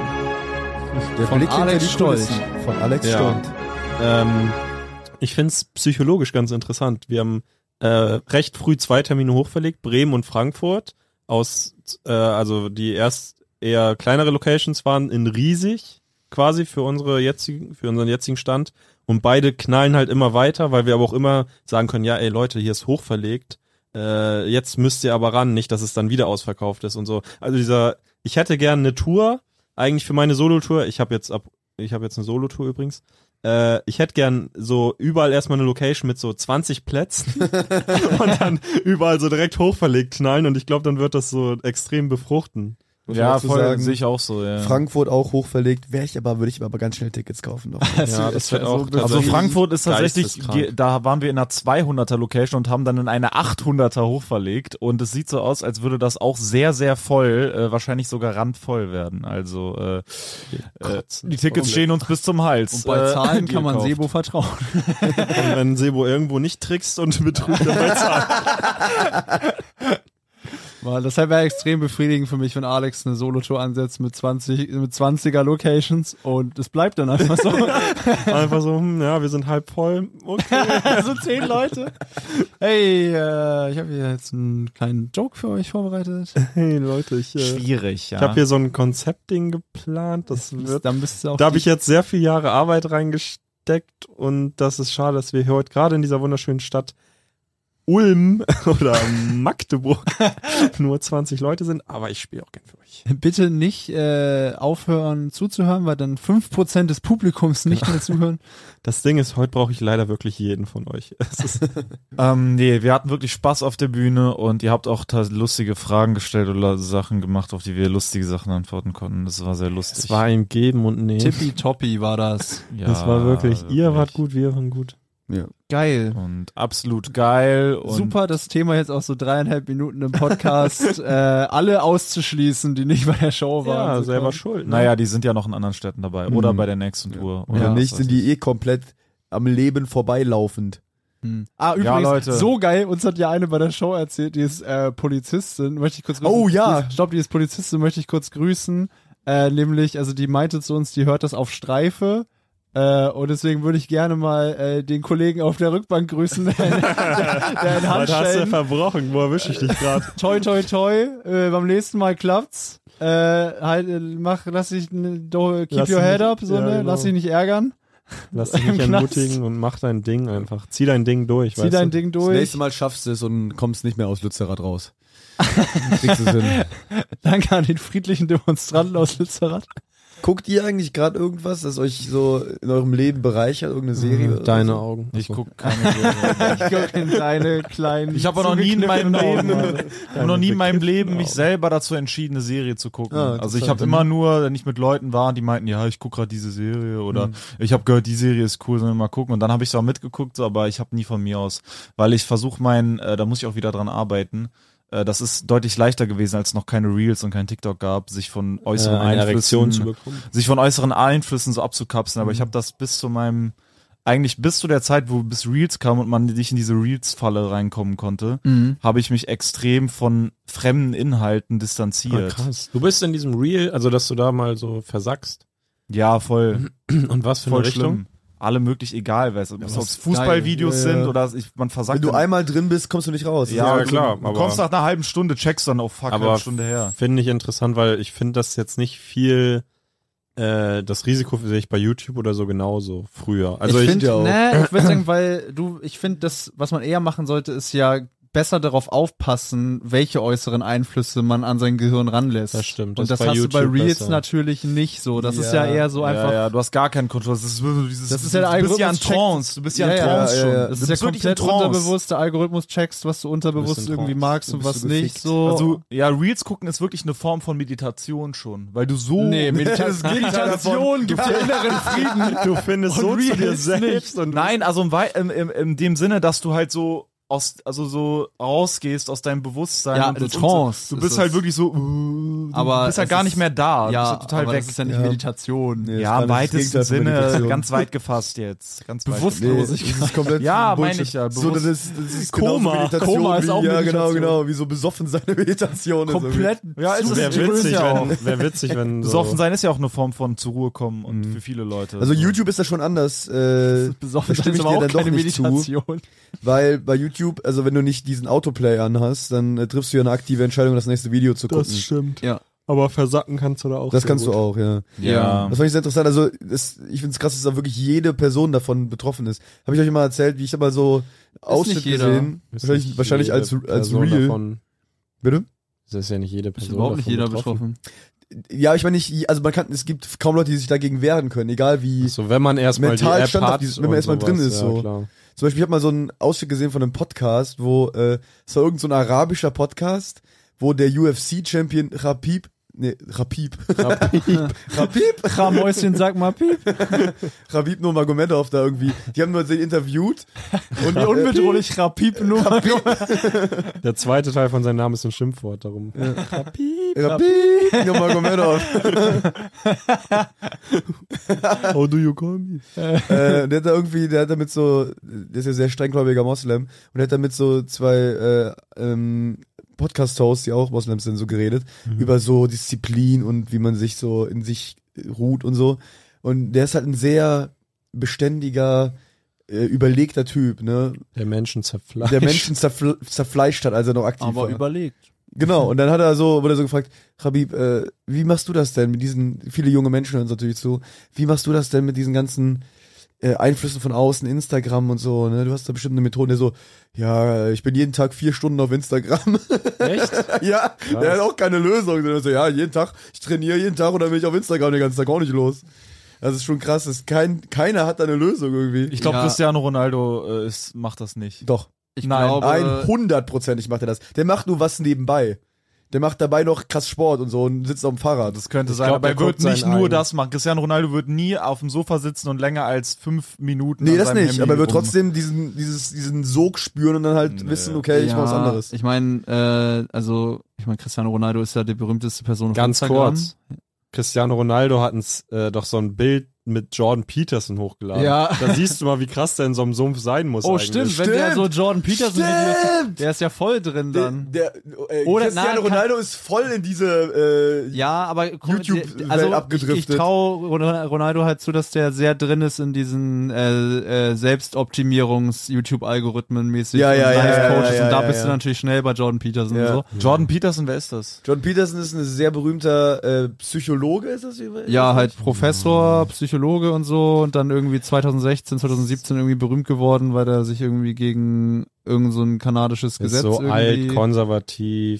Der von Blick hinter Alex die Stolz. Kulissen. Von Alex Ja. Stolz. Ähm, ich find's psychologisch ganz interessant. Wir haben äh, recht früh zwei Termine hochverlegt, Bremen und Frankfurt. Aus, äh, also die erst eher kleinere Locations waren in riesig, quasi für unsere jetzigen, für unseren jetzigen Stand. Und beide knallen halt immer weiter, weil wir aber auch immer sagen können, ja, ey Leute, hier ist hochverlegt. Äh, jetzt müsst ihr aber ran, nicht, dass es dann wieder ausverkauft ist und so. Also dieser, ich hätte gerne eine Tour, eigentlich für meine Solo-Tour. Ich habe jetzt ab, ich habe jetzt eine Solo-Tour übrigens. Äh, ich hätte gern so überall erstmal eine Location mit so zwanzig Plätzen und dann überall so direkt hochverlegt knallen und ich glaube, dann wird das so extrem befruchten. muss man Ja, dazu voll, sagen. sehe ich auch so, ja. Frankfurt auch hochverlegt, wäre ich aber, würde ich aber ganz schnell Tickets kaufen. Noch. Ja, das wird auch Also tatsächlich Frankfurt ist tatsächlich, geisteskrank. ge- da waren wir in einer zweihunderter Location und haben dann in eine achthunderter hochverlegt und es sieht so aus, als würde das auch sehr, sehr voll, äh, wahrscheinlich sogar randvoll werden. Also äh, äh, die Tickets stehen uns bis zum Hals. Und bei äh, Zahlen kann man gekauft. Sebo vertrauen. Und wenn Sebo irgendwo nicht trickst und betrügt, dann bei Zahlen. Weil das wäre extrem befriedigend für mich, wenn Alex eine Solo-Tour ansetzt mit zwanzig, mit zwanziger Locations und es bleibt dann einfach so. Einfach so, hm, ja, wir sind halb voll. Okay. so zehn Leute. Hey, äh, ich habe hier jetzt einen kleinen Joke für euch vorbereitet. Hey Leute, ich, äh, Schwierig, ja. ich habe hier so ein Konzeptding geplant. Das wird, Dann bist du auch da habe die- ich jetzt sehr viel Jahre Arbeit reingesteckt und das ist schade, dass wir hier heute gerade in dieser wunderschönen Stadt Ulm oder Magdeburg nur zwanzig Leute sind, aber ich spiele auch gern für euch. bitte nicht äh, aufhören zuzuhören, weil dann fünf Prozent des Publikums nicht mehr zuhören. Das Ding ist, heute brauche ich leider wirklich jeden von euch. Es ist, Ähm, nee, wir hatten wirklich Spaß auf der Bühne und ihr habt auch ta- lustige Fragen gestellt oder Sachen gemacht, auf die wir lustige Sachen antworten konnten. Das war sehr lustig. es war ein Geben und Nehmen. Tippitoppi war das. ja, Das war wirklich, ihr wirklich. wart gut, wir waren gut. Ja. Geil. Und absolut geil. Und Super, das Thema jetzt auch so dreieinhalb Minuten im Podcast, äh, alle auszuschließen, die nicht bei der Show waren. Ja, So selber kommen. schuld. Ne? Naja, die sind ja noch in anderen Städten dabei oder Mhm. bei der nächsten Tour. Oder Ja, nicht, was sind weiß die eh komplett am Leben vorbeilaufend. Hm. Ah, übrigens, Ja, Leute. so geil, uns hat ja eine bei der Show erzählt, die ist äh, Polizistin, möchte ich kurz grüßen. Oh, ja. Die ist, stopp, die ist Polizistin, möchte ich kurz grüßen. Äh, nämlich, also die meinte zu uns, die hört das auf Streife. Äh, und deswegen würde ich gerne mal äh, den Kollegen auf der Rückbank grüßen, der, der, der in Was hast du Handschellen. verbrochen? Wo erwische ich dich gerade? Toi, toi, toi. Äh, beim nächsten Mal klappt's. Äh, halt, äh, mach, lass dich, ne, do, keep Lass your dich head nicht- up, so, ja, ne? genau. Lass dich nicht ärgern. Lass dich Im nicht Knast. entmutigen und mach dein Ding einfach. Zieh dein Ding durch, Zieh weißt dein du? Ding Das durch. nächste Mal schaffst du es und kommst nicht mehr aus Lützerath raus. Kriegst du es hin. Danke an den friedlichen Demonstranten aus Lützerath. Guckt ihr eigentlich gerade irgendwas, das euch so in eurem Leben bereichert? Irgendeine Serie? oder Deine so? Augen. Ich Achso. gucke keine Serie. Ich guck in deine kleinen. Ich habe noch nie in meinem zugekniffenen Leben, Augen. hab noch nie in meinem Leben bekniffenen mich Augen. selber dazu entschieden, eine Serie zu gucken. Ah, also ich interessant. habe immer nur, wenn ich mit Leuten war, die meinten, ja, ich gucke gerade diese Serie oder Mhm. ich habe gehört, die Serie ist cool, sollen wir mal gucken. Und dann habe ich so mitgeguckt, so, aber ich habe nie von mir aus, weil ich versuche mein, äh, da muss ich auch wieder dran arbeiten. Äh, das ist deutlich leichter gewesen, als es noch keine Reels und kein TikTok gab, sich von äußeren Äh, eine Einflüssen Erektion zu bekommen. sich von äußeren Einflüssen so abzukapseln, aber ich Mhm. habe das bis zu meinem, eigentlich bis zu der Zeit, wo bis Reels kam und man nicht in diese Reels-Falle reinkommen konnte, Mhm. habe ich mich extrem von fremden Inhalten Ah, distanziert. krass. Du bist in diesem Reel, also dass du da mal so versackst. Ja, voll, Und was für voll eine Richtung? schlimm. Alle möglich, egal, weißt du, ob es was Fußballvideos geil. Ja, ja. sind oder ich, man versagt. Wenn du dann- einmal drin bist, kommst du nicht raus. Das ja, ist klar, so- du aber- kommst nach einer halben Stunde, checkst dann, oh fuck, Aber halbe Stunde her. Finde ich interessant, weil ich finde das jetzt nicht viel, äh, das Risiko sehe ich bei YouTube oder so genauso früher. Also Ich ich, find ja auch. Nee, ich würde sagen, weil du, ich finde, das, was man eher machen sollte, ist ja besser darauf aufpassen, welche äußeren Einflüsse man an sein Gehirn ranlässt. Das stimmt, Und das das ist bei hast du bei YouTube Reels besser. natürlich nicht so. Das ist Ja. ja eher so einfach. ja, ja, du hast gar keinen Kontrolle. Das ist wirklich dieses, Das ist ja der du bist ja in Algorithmus checkt- Trance, du bist ja in Ja, ja, Trance ja, schon. ja, ja. Das Du ist ja bist wirklich in komplett Trance. unterbewusst. Der Algorithmus checkst, was du unterbewusst Du bist in irgendwie Trance. magst Du und bist was so nicht. gefickt. So. Also, ja, Reels gucken ist wirklich eine Form von Meditation schon, weil du so... nee, Medita Das Gegenteil Meditation gibt dir inneren Frieden. du findest so zu dir Reels selbst und Nein, also im, Wei- im, im, in dem Sinne, dass du halt so aus, also so rausgehst aus deinem Bewusstsein. Ja, und eine das- Trance Du ist bist es. halt wirklich so, uh, du Aber bist ja es gar ist- nicht mehr da. du bist Ja, ja total aber weg. das ist ja nicht Ja. Meditation. Nee, Ja, im das ist das weitesten Gegenteil von Sinne, Meditation. ganz weit gefasst jetzt. Ganz weit Bewusst- Nee, Losigkeit. das ist komplett Ja, Bullshit. meine ich ja, So, das bewusst- ist, das ist Koma. genauso Meditation Koma ist wie, auch ja, Meditation. genau, genau, wie so besoffen seine Meditation ist. Komplett. Ja, ist es wäre übrigens witzig, ja auch. wenn, wär witzig, wenn so Besoffen sein ist ja auch eine Form von zur Ruhe kommen und Mhm. für viele Leute. Also so. YouTube ist da schon anders. Äh, Besoffen da sein stimme ist ich aber dir auch dann doch keine nicht zu. Meditation. Weil bei YouTube, also wenn du nicht diesen Autoplay anhast, dann äh, triffst du ja eine aktive Entscheidung, das nächste Video zu gucken. stimmt. Ja. Aber versacken kannst du da auch. Das sehr kannst gut. du auch, ja. ja. Das fand ich sehr interessant. Also das, ich finde es krass, dass da wirklich jede Person davon betroffen ist. Habe ich euch immer erzählt, wie ich da mal so Ausschnitt nicht jeder. gesehen. Ist Wahrscheinlich, nicht wahrscheinlich jede als, als Person Real. Davon, Bitte? das ist ja nicht jede Ist Person. überhaupt nicht davon jeder betroffen. Ja, ich meine nicht, also man kann, es gibt kaum Leute, die sich dagegen wehren können, egal wie. So, wenn man erstmal die Mental App standhaft, hat, dieses- wenn man und erstmal drin sowas, ist, ja, so. Klar. Zum Beispiel, ich habe mal so einen Ausschnitt gesehen von einem Podcast, wo, äh, es war irgend so ein arabischer Podcast, wo der U F C-Champion Khabib Nee, Rapip. Rapip. Rapip? Kramäuschen, sag mal piep. Rapip Nurmagomedov da irgendwie. Die haben nur den interviewt. Und wie unbedrohlich Rapip nur. Der zweite Teil von seinem Namen ist ein Schimpfwort, darum. Rapip. Rapip Nurmagomedov. How do you call me? äh, der hat da irgendwie, der hat damit so, der ist ja sehr strenggläubiger Moslem, und der hat damit so zwei äh, ähm, Podcast-Hosts, die auch Moslems sind, so geredet, mhm. über so Disziplin und wie man sich so in sich ruht und so. Und der ist halt ein sehr beständiger, äh, überlegter Typ, ne? Der Menschen zerfleischt. Der Menschen zerfle zerfleischt hat, als er noch aktiv Aber war. überlegt. Genau, und dann hat er so, wurde er so gefragt, Habib, äh, wie machst du das denn mit diesen, viele junge Menschen hören uns natürlich zu, wie machst du das denn mit diesen ganzen äh, Einflüssen von außen, Instagram und so, ne? Du hast da bestimmt eine Methode, der so, ja, ich bin jeden Tag vier Stunden auf Instagram. Echt? Ja, Krass. der hat auch keine Lösung. Der so, ja, jeden Tag, ich trainiere jeden Tag und dann bin ich auf Instagram den ganzen Tag auch nicht los. Das ist schon krass, das ist kein, keiner hat da eine Lösung irgendwie. Ich glaube, Ja. Cristiano Ronaldo äh, ist, macht das nicht. Doch. Ich Nein, glaube, hundertprozentig macht er das. Der macht nur was nebenbei. Der macht dabei noch krass Sport und so und sitzt auf dem Fahrrad. Das könnte Ich sein, glaub, aber der er wird guckt nicht seinen nur ein. das machen. Cristiano Ronaldo wird nie auf dem Sofa sitzen und länger als fünf Minuten Nee, an das seinem nicht, Handy aber er wird rum- trotzdem diesen, dieses, diesen Sog spüren und dann halt Nee. wissen, okay, ich mach was anderes. Ich meine, äh, also, ich meine, Cristiano Ronaldo ist ja die berühmteste Person auf Ganz Instagram. kurz. Cristiano Ronaldo hat uns äh, doch so ein Bild mit Jordan Peterson hochgeladen. Ja. Da siehst du mal, wie krass der in so einem Sumpf sein muss Oh, eigentlich. stimmt, wenn der so Jordan Peterson Videos, Stimmt! der ist ja voll drin dann. Der, der, äh, Oder- Cristiano na, kann- Ronaldo ist voll in diese, äh, Ja, aber guck mal, YouTube-Welt der- also ich, ich abgedriftet. traue Ronaldo halt zu, dass der sehr drin ist in diesen äh, äh, Selbstoptimierungs-YouTube-Algorithmen mäßig Ja, und ja, ja, Life-Coaches ja, ja, und da ja, bist ja. du natürlich schnell bei Jordan Peterson Ja. und so. Jordan Peterson, wer ist das? John Peterson ist ein sehr berühmter äh, Psychologe, ist das? Ja, halt Professor, Psychologe und so und dann irgendwie zwanzig sechzehn, zwanzig siebzehn irgendwie berühmt geworden, weil er sich irgendwie gegen irgend so ein kanadisches Ist Gesetz so irgendwie... alt, konservativ,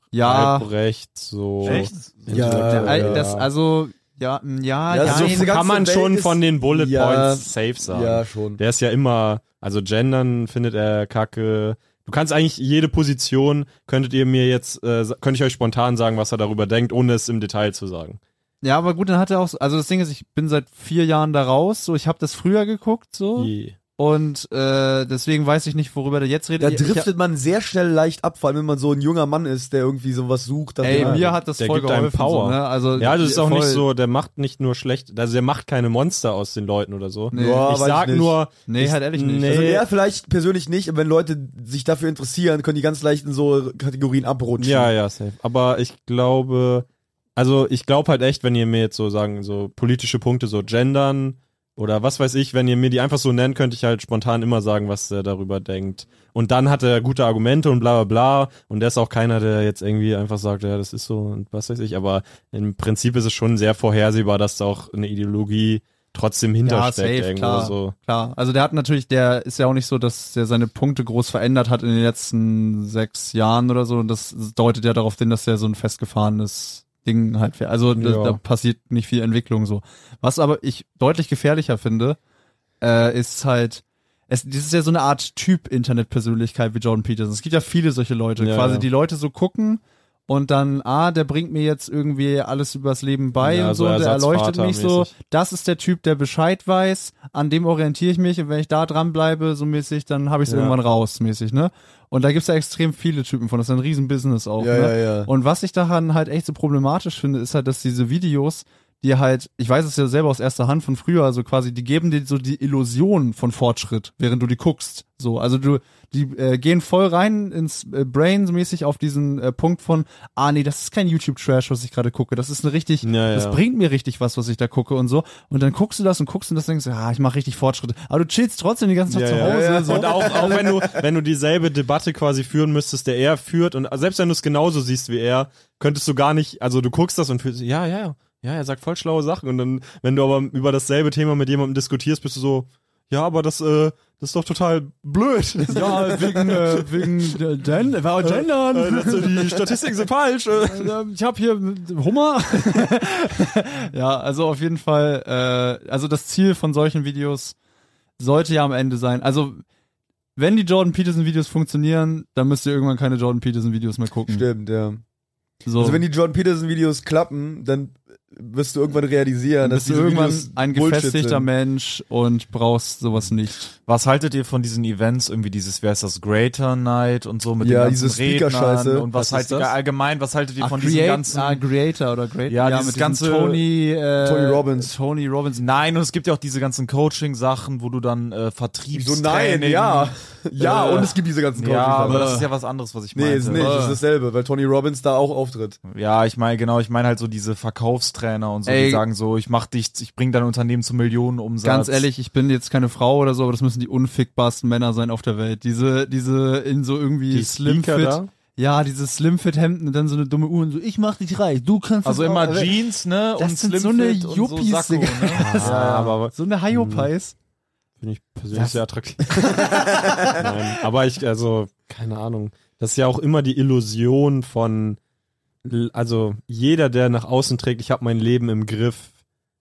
ja, halb rechts, so. Echt? Ja, der, ja, Al- das, also, ja, m, ja, Ja, ja, also nein, diese ganze kann man Welt schon ist- von den Bullet Ja. Points safe sagen. Ja, schon. Der ist ja immer, also gendern findet er kacke. Du kannst eigentlich jede Position, könntet ihr mir jetzt, äh, könnte ich euch spontan sagen, was er darüber denkt, ohne es im Detail zu sagen. ja, aber gut, dann hat er auch, so- also das Ding ist, ich bin seit vier Jahren da raus, so, ich habe das früher geguckt, so, Je. und äh, deswegen weiß ich nicht, worüber der jetzt redet. Da Ich- ich, driftet man sehr schnell leicht ab, vor allem wenn man so ein junger Mann ist, der irgendwie sowas sucht. Dann ey, ja. mir hat das Der voll gibt einem geholfen, Power. so, ne? Also, Ja, das ist auch voll, nicht so, der macht nicht nur schlecht, also der macht keine Monster aus den Leuten oder so. Nee. Ja, ich weiß sag ich nicht. nur, Nee, ich, halt ehrlich nicht. Nee, Also er vielleicht persönlich nicht, aber wenn Leute sich dafür interessieren, können die ganz leicht in so Kategorien abrutschen. ja, ja, safe. Aber ich glaube, also ich glaube halt echt, wenn ihr mir jetzt so sagen, so politische Punkte, so gendern oder was weiß ich, wenn ihr mir die einfach so nennt, könnte ich halt spontan immer sagen, was er darüber denkt. Und dann hat er gute Argumente und bla bla bla. Und der ist auch keiner, der jetzt irgendwie einfach sagt, ja, das ist so und was weiß ich. Aber im Prinzip ist es schon sehr vorhersehbar, dass da auch eine Ideologie trotzdem Ja, hintersteckt safe, irgendwo klar, so. klar. Also der hat natürlich, der ist ja auch nicht so, dass der seine Punkte groß verändert hat in den letzten sechs Jahren oder so. Und das deutet ja darauf hin, dass er so ein festgefahrenes Ding halt wäre. Also da, Ja. da passiert nicht viel Entwicklung so. Was aber ich deutlich gefährlicher finde, äh, ist halt, es, das ist ja so eine Art Typ-Internet-Persönlichkeit wie Jordan Peterson. Es gibt ja viele solche Leute, Ja, quasi ja. die Leute so gucken und dann, ah, der bringt mir jetzt irgendwie alles übers Leben bei Ja, und so, so und der erleuchtet mich so. Ersatzvatermäßig. Das ist der Typ, der Bescheid weiß, an dem orientiere ich mich und wenn ich da dran bleibe, so mäßig, dann habe ich es Ja. irgendwann raus, mäßig, ne? Und da gibt's ja extrem viele Typen von, das ist ein riesen Business auch, Ja, ne? ja, ja. Und was ich daran halt echt so problematisch finde, ist halt, dass diese Videos, die halt, ich weiß es ja selber aus erster Hand von früher, also quasi, die geben dir so die Illusion von Fortschritt, während du die guckst. So, also du, die äh, gehen voll rein ins äh, Brain so mäßig auf diesen äh, Punkt von, ah nee, das ist kein YouTube-Trash, was ich gerade gucke, das ist eine richtig, Ja, das ja. bringt mir richtig was, was ich da gucke und so. Und dann guckst du das und guckst und das denkst, ja, ich mache richtig Fortschritte. Aber du chillst trotzdem die ganze Zeit Ja, zu ja. Hause. Ja, ja. So. Und auch, auch wenn du, wenn du dieselbe Debatte quasi führen müsstest, der er führt, und selbst wenn du es genauso siehst wie er, könntest du gar nicht, also du guckst das und fühlst, ja, ja, ja, ja, er sagt voll schlaue Sachen. Und dann, wenn du aber über dasselbe Thema mit jemandem diskutierst, bist du so, ja, aber das, äh, das ist doch total blöd. Ja, wegen, äh, wegen äh, Gen war Gendern. Äh, das, äh, die Statistiken sind falsch. Äh. Äh, Ich habe hier Hummer. Ja, also auf jeden Fall, äh, also das Ziel von solchen Videos sollte ja am Ende sein. Also wenn die Jordan Peterson Videos funktionieren, dann müsst ihr irgendwann keine Jordan Peterson Videos mehr gucken. Stimmt, ja. So. Also wenn die Jordan Peterson Videos klappen, dann wirst du irgendwann realisieren, dass bist du diese irgendwann Videos ein Bullshit gefestigter sind. Mensch und brauchst sowas nicht. Was haltet ihr von diesen Events, irgendwie dieses, wer ist das, Greater Night und so mit Ja, den ganzen diese Speaker-Scheiße. Rednern und was, Was haltet ist ihr das? allgemein, was haltet ihr Ach, von diesen Create, ganzen... ah, Creator oder Great, Ja, dieses mit diesem ganze- Tony, äh, Tony Robbins. Tony Robbins. Nein, und es gibt ja auch diese ganzen Coaching-Sachen, wo du dann äh, So, Vertriebstraining... nein, ja. Ja, Äh, und es gibt diese ganzen Ja, aber Coaching-Sachen. das ist ja was anderes, was ich Nee, meinte. ist nicht, das ist dasselbe, weil Tony Robbins da auch auftritt. Ja, ich meine, genau, ich meine halt so diese Verkaufstrainer und so, Ey. die sagen so, ich mach dich, ich bring dein Unternehmen zu Millionenumsatz. Ganz ehrlich, ich bin jetzt keine Frau oder so, aber das müssen die unfickbarsten Männer sein auf der Welt. Diese, diese in so irgendwie Die Slimfit. Speaker da? Ja, diese Slimfit-Hemden und dann so eine dumme Uhr und so, ich mach dich reich, du kannst Also das immer auch. Jeans, ne, Das und sind so eine Slimfit und so Yuppies, Sakko, Digga. ne? Das- Ja, aber So eine Hyopies. finde ich persönlich sehr attraktiv. Nein, aber ich, also, keine Ahnung. Das ist ja auch immer die Illusion von, also jeder, der nach außen trägt, ich habe mein Leben im Griff,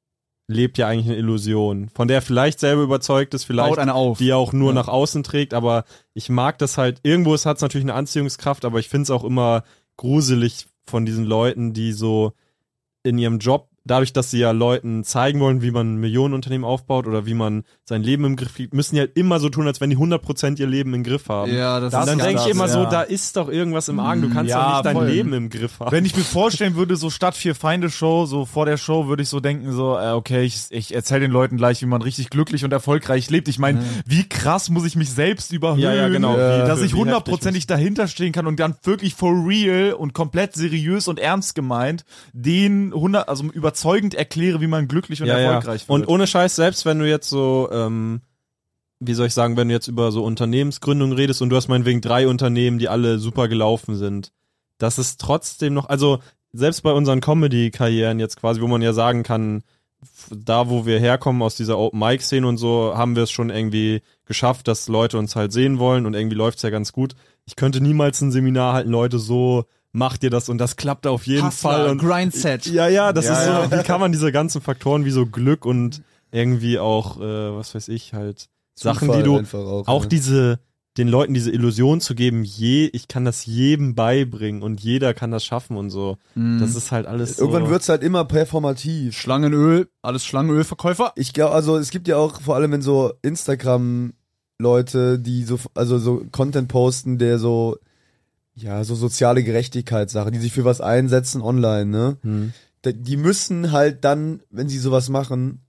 lebt ja eigentlich eine Illusion, von der er vielleicht selber überzeugt ist, vielleicht Baut eine auf. die er auch nur Ja. nach außen trägt, aber ich mag das halt, irgendwo hat es natürlich eine Anziehungskraft, aber ich finde es auch immer gruselig von diesen Leuten, die so in ihrem Job, dadurch, dass sie ja Leuten zeigen wollen, wie man ein Millionenunternehmen aufbaut oder wie man sein Leben im Griff kriegt, müssen die halt immer so tun, als wenn die hundert Prozent ihr Leben im Griff haben. Ja, das Und ist dann ganz denke ich krass, immer so, ja. da ist doch irgendwas im Argen, du kannst Ja, doch nicht dein voll. Leben im Griff haben. Wenn ich mir vorstellen würde, so statt vier Feinde Show, so vor der Show würde ich so denken, so, äh, okay, ich, ich erzähle den Leuten gleich, wie man richtig glücklich und erfolgreich lebt. Ich meine, wie krass muss ich mich selbst überhöhen, Ja, ja, genau. äh, Wie- dass wie ich heftig hundertprozentig dahinter stehen kann und dann wirklich for real und komplett seriös und ernst gemeint den hundert, also überzeugend erkläre, wie man glücklich und ja, ja. erfolgreich wird. Und ohne Scheiß, selbst wenn du jetzt so, ähm, wie soll ich sagen, wenn du jetzt über so Unternehmensgründung redest und du hast meinetwegen drei Unternehmen, die alle super gelaufen sind, das ist trotzdem noch, also selbst bei unseren Comedy-Karrieren jetzt quasi, wo man ja sagen kann, f- da wo wir herkommen aus dieser Open-Mic-Szene und so, haben wir es schon irgendwie geschafft, dass Leute uns halt sehen wollen und irgendwie läuft's ja ganz gut. Ich könnte niemals ein Seminar halten, Leute, so macht ihr das und das klappt auf jeden Hustler, Fall. Und Grindset. ja, ja, das Ja, ist so, ja. wie kann man diese ganzen Faktoren wie so Glück und irgendwie auch, äh, was weiß ich, halt Sachen, Zufall die du, einfach auch, auch ja. diese, den Leuten diese Illusion zu geben, je, ich kann das jedem beibringen und jeder kann das schaffen und so. Mhm. Das ist halt alles Irgendwann so. wird's halt immer performativ. Schlangenöl, alles Schlangenölverkäufer. Ich glaube, also es gibt ja auch vor allem in so Instagram-Leute, die so, also so Content posten, der so, ja, so soziale Gerechtigkeitssachen, die sich für was einsetzen online, ne? Hm. Da- Die müssen halt dann, wenn sie sowas machen,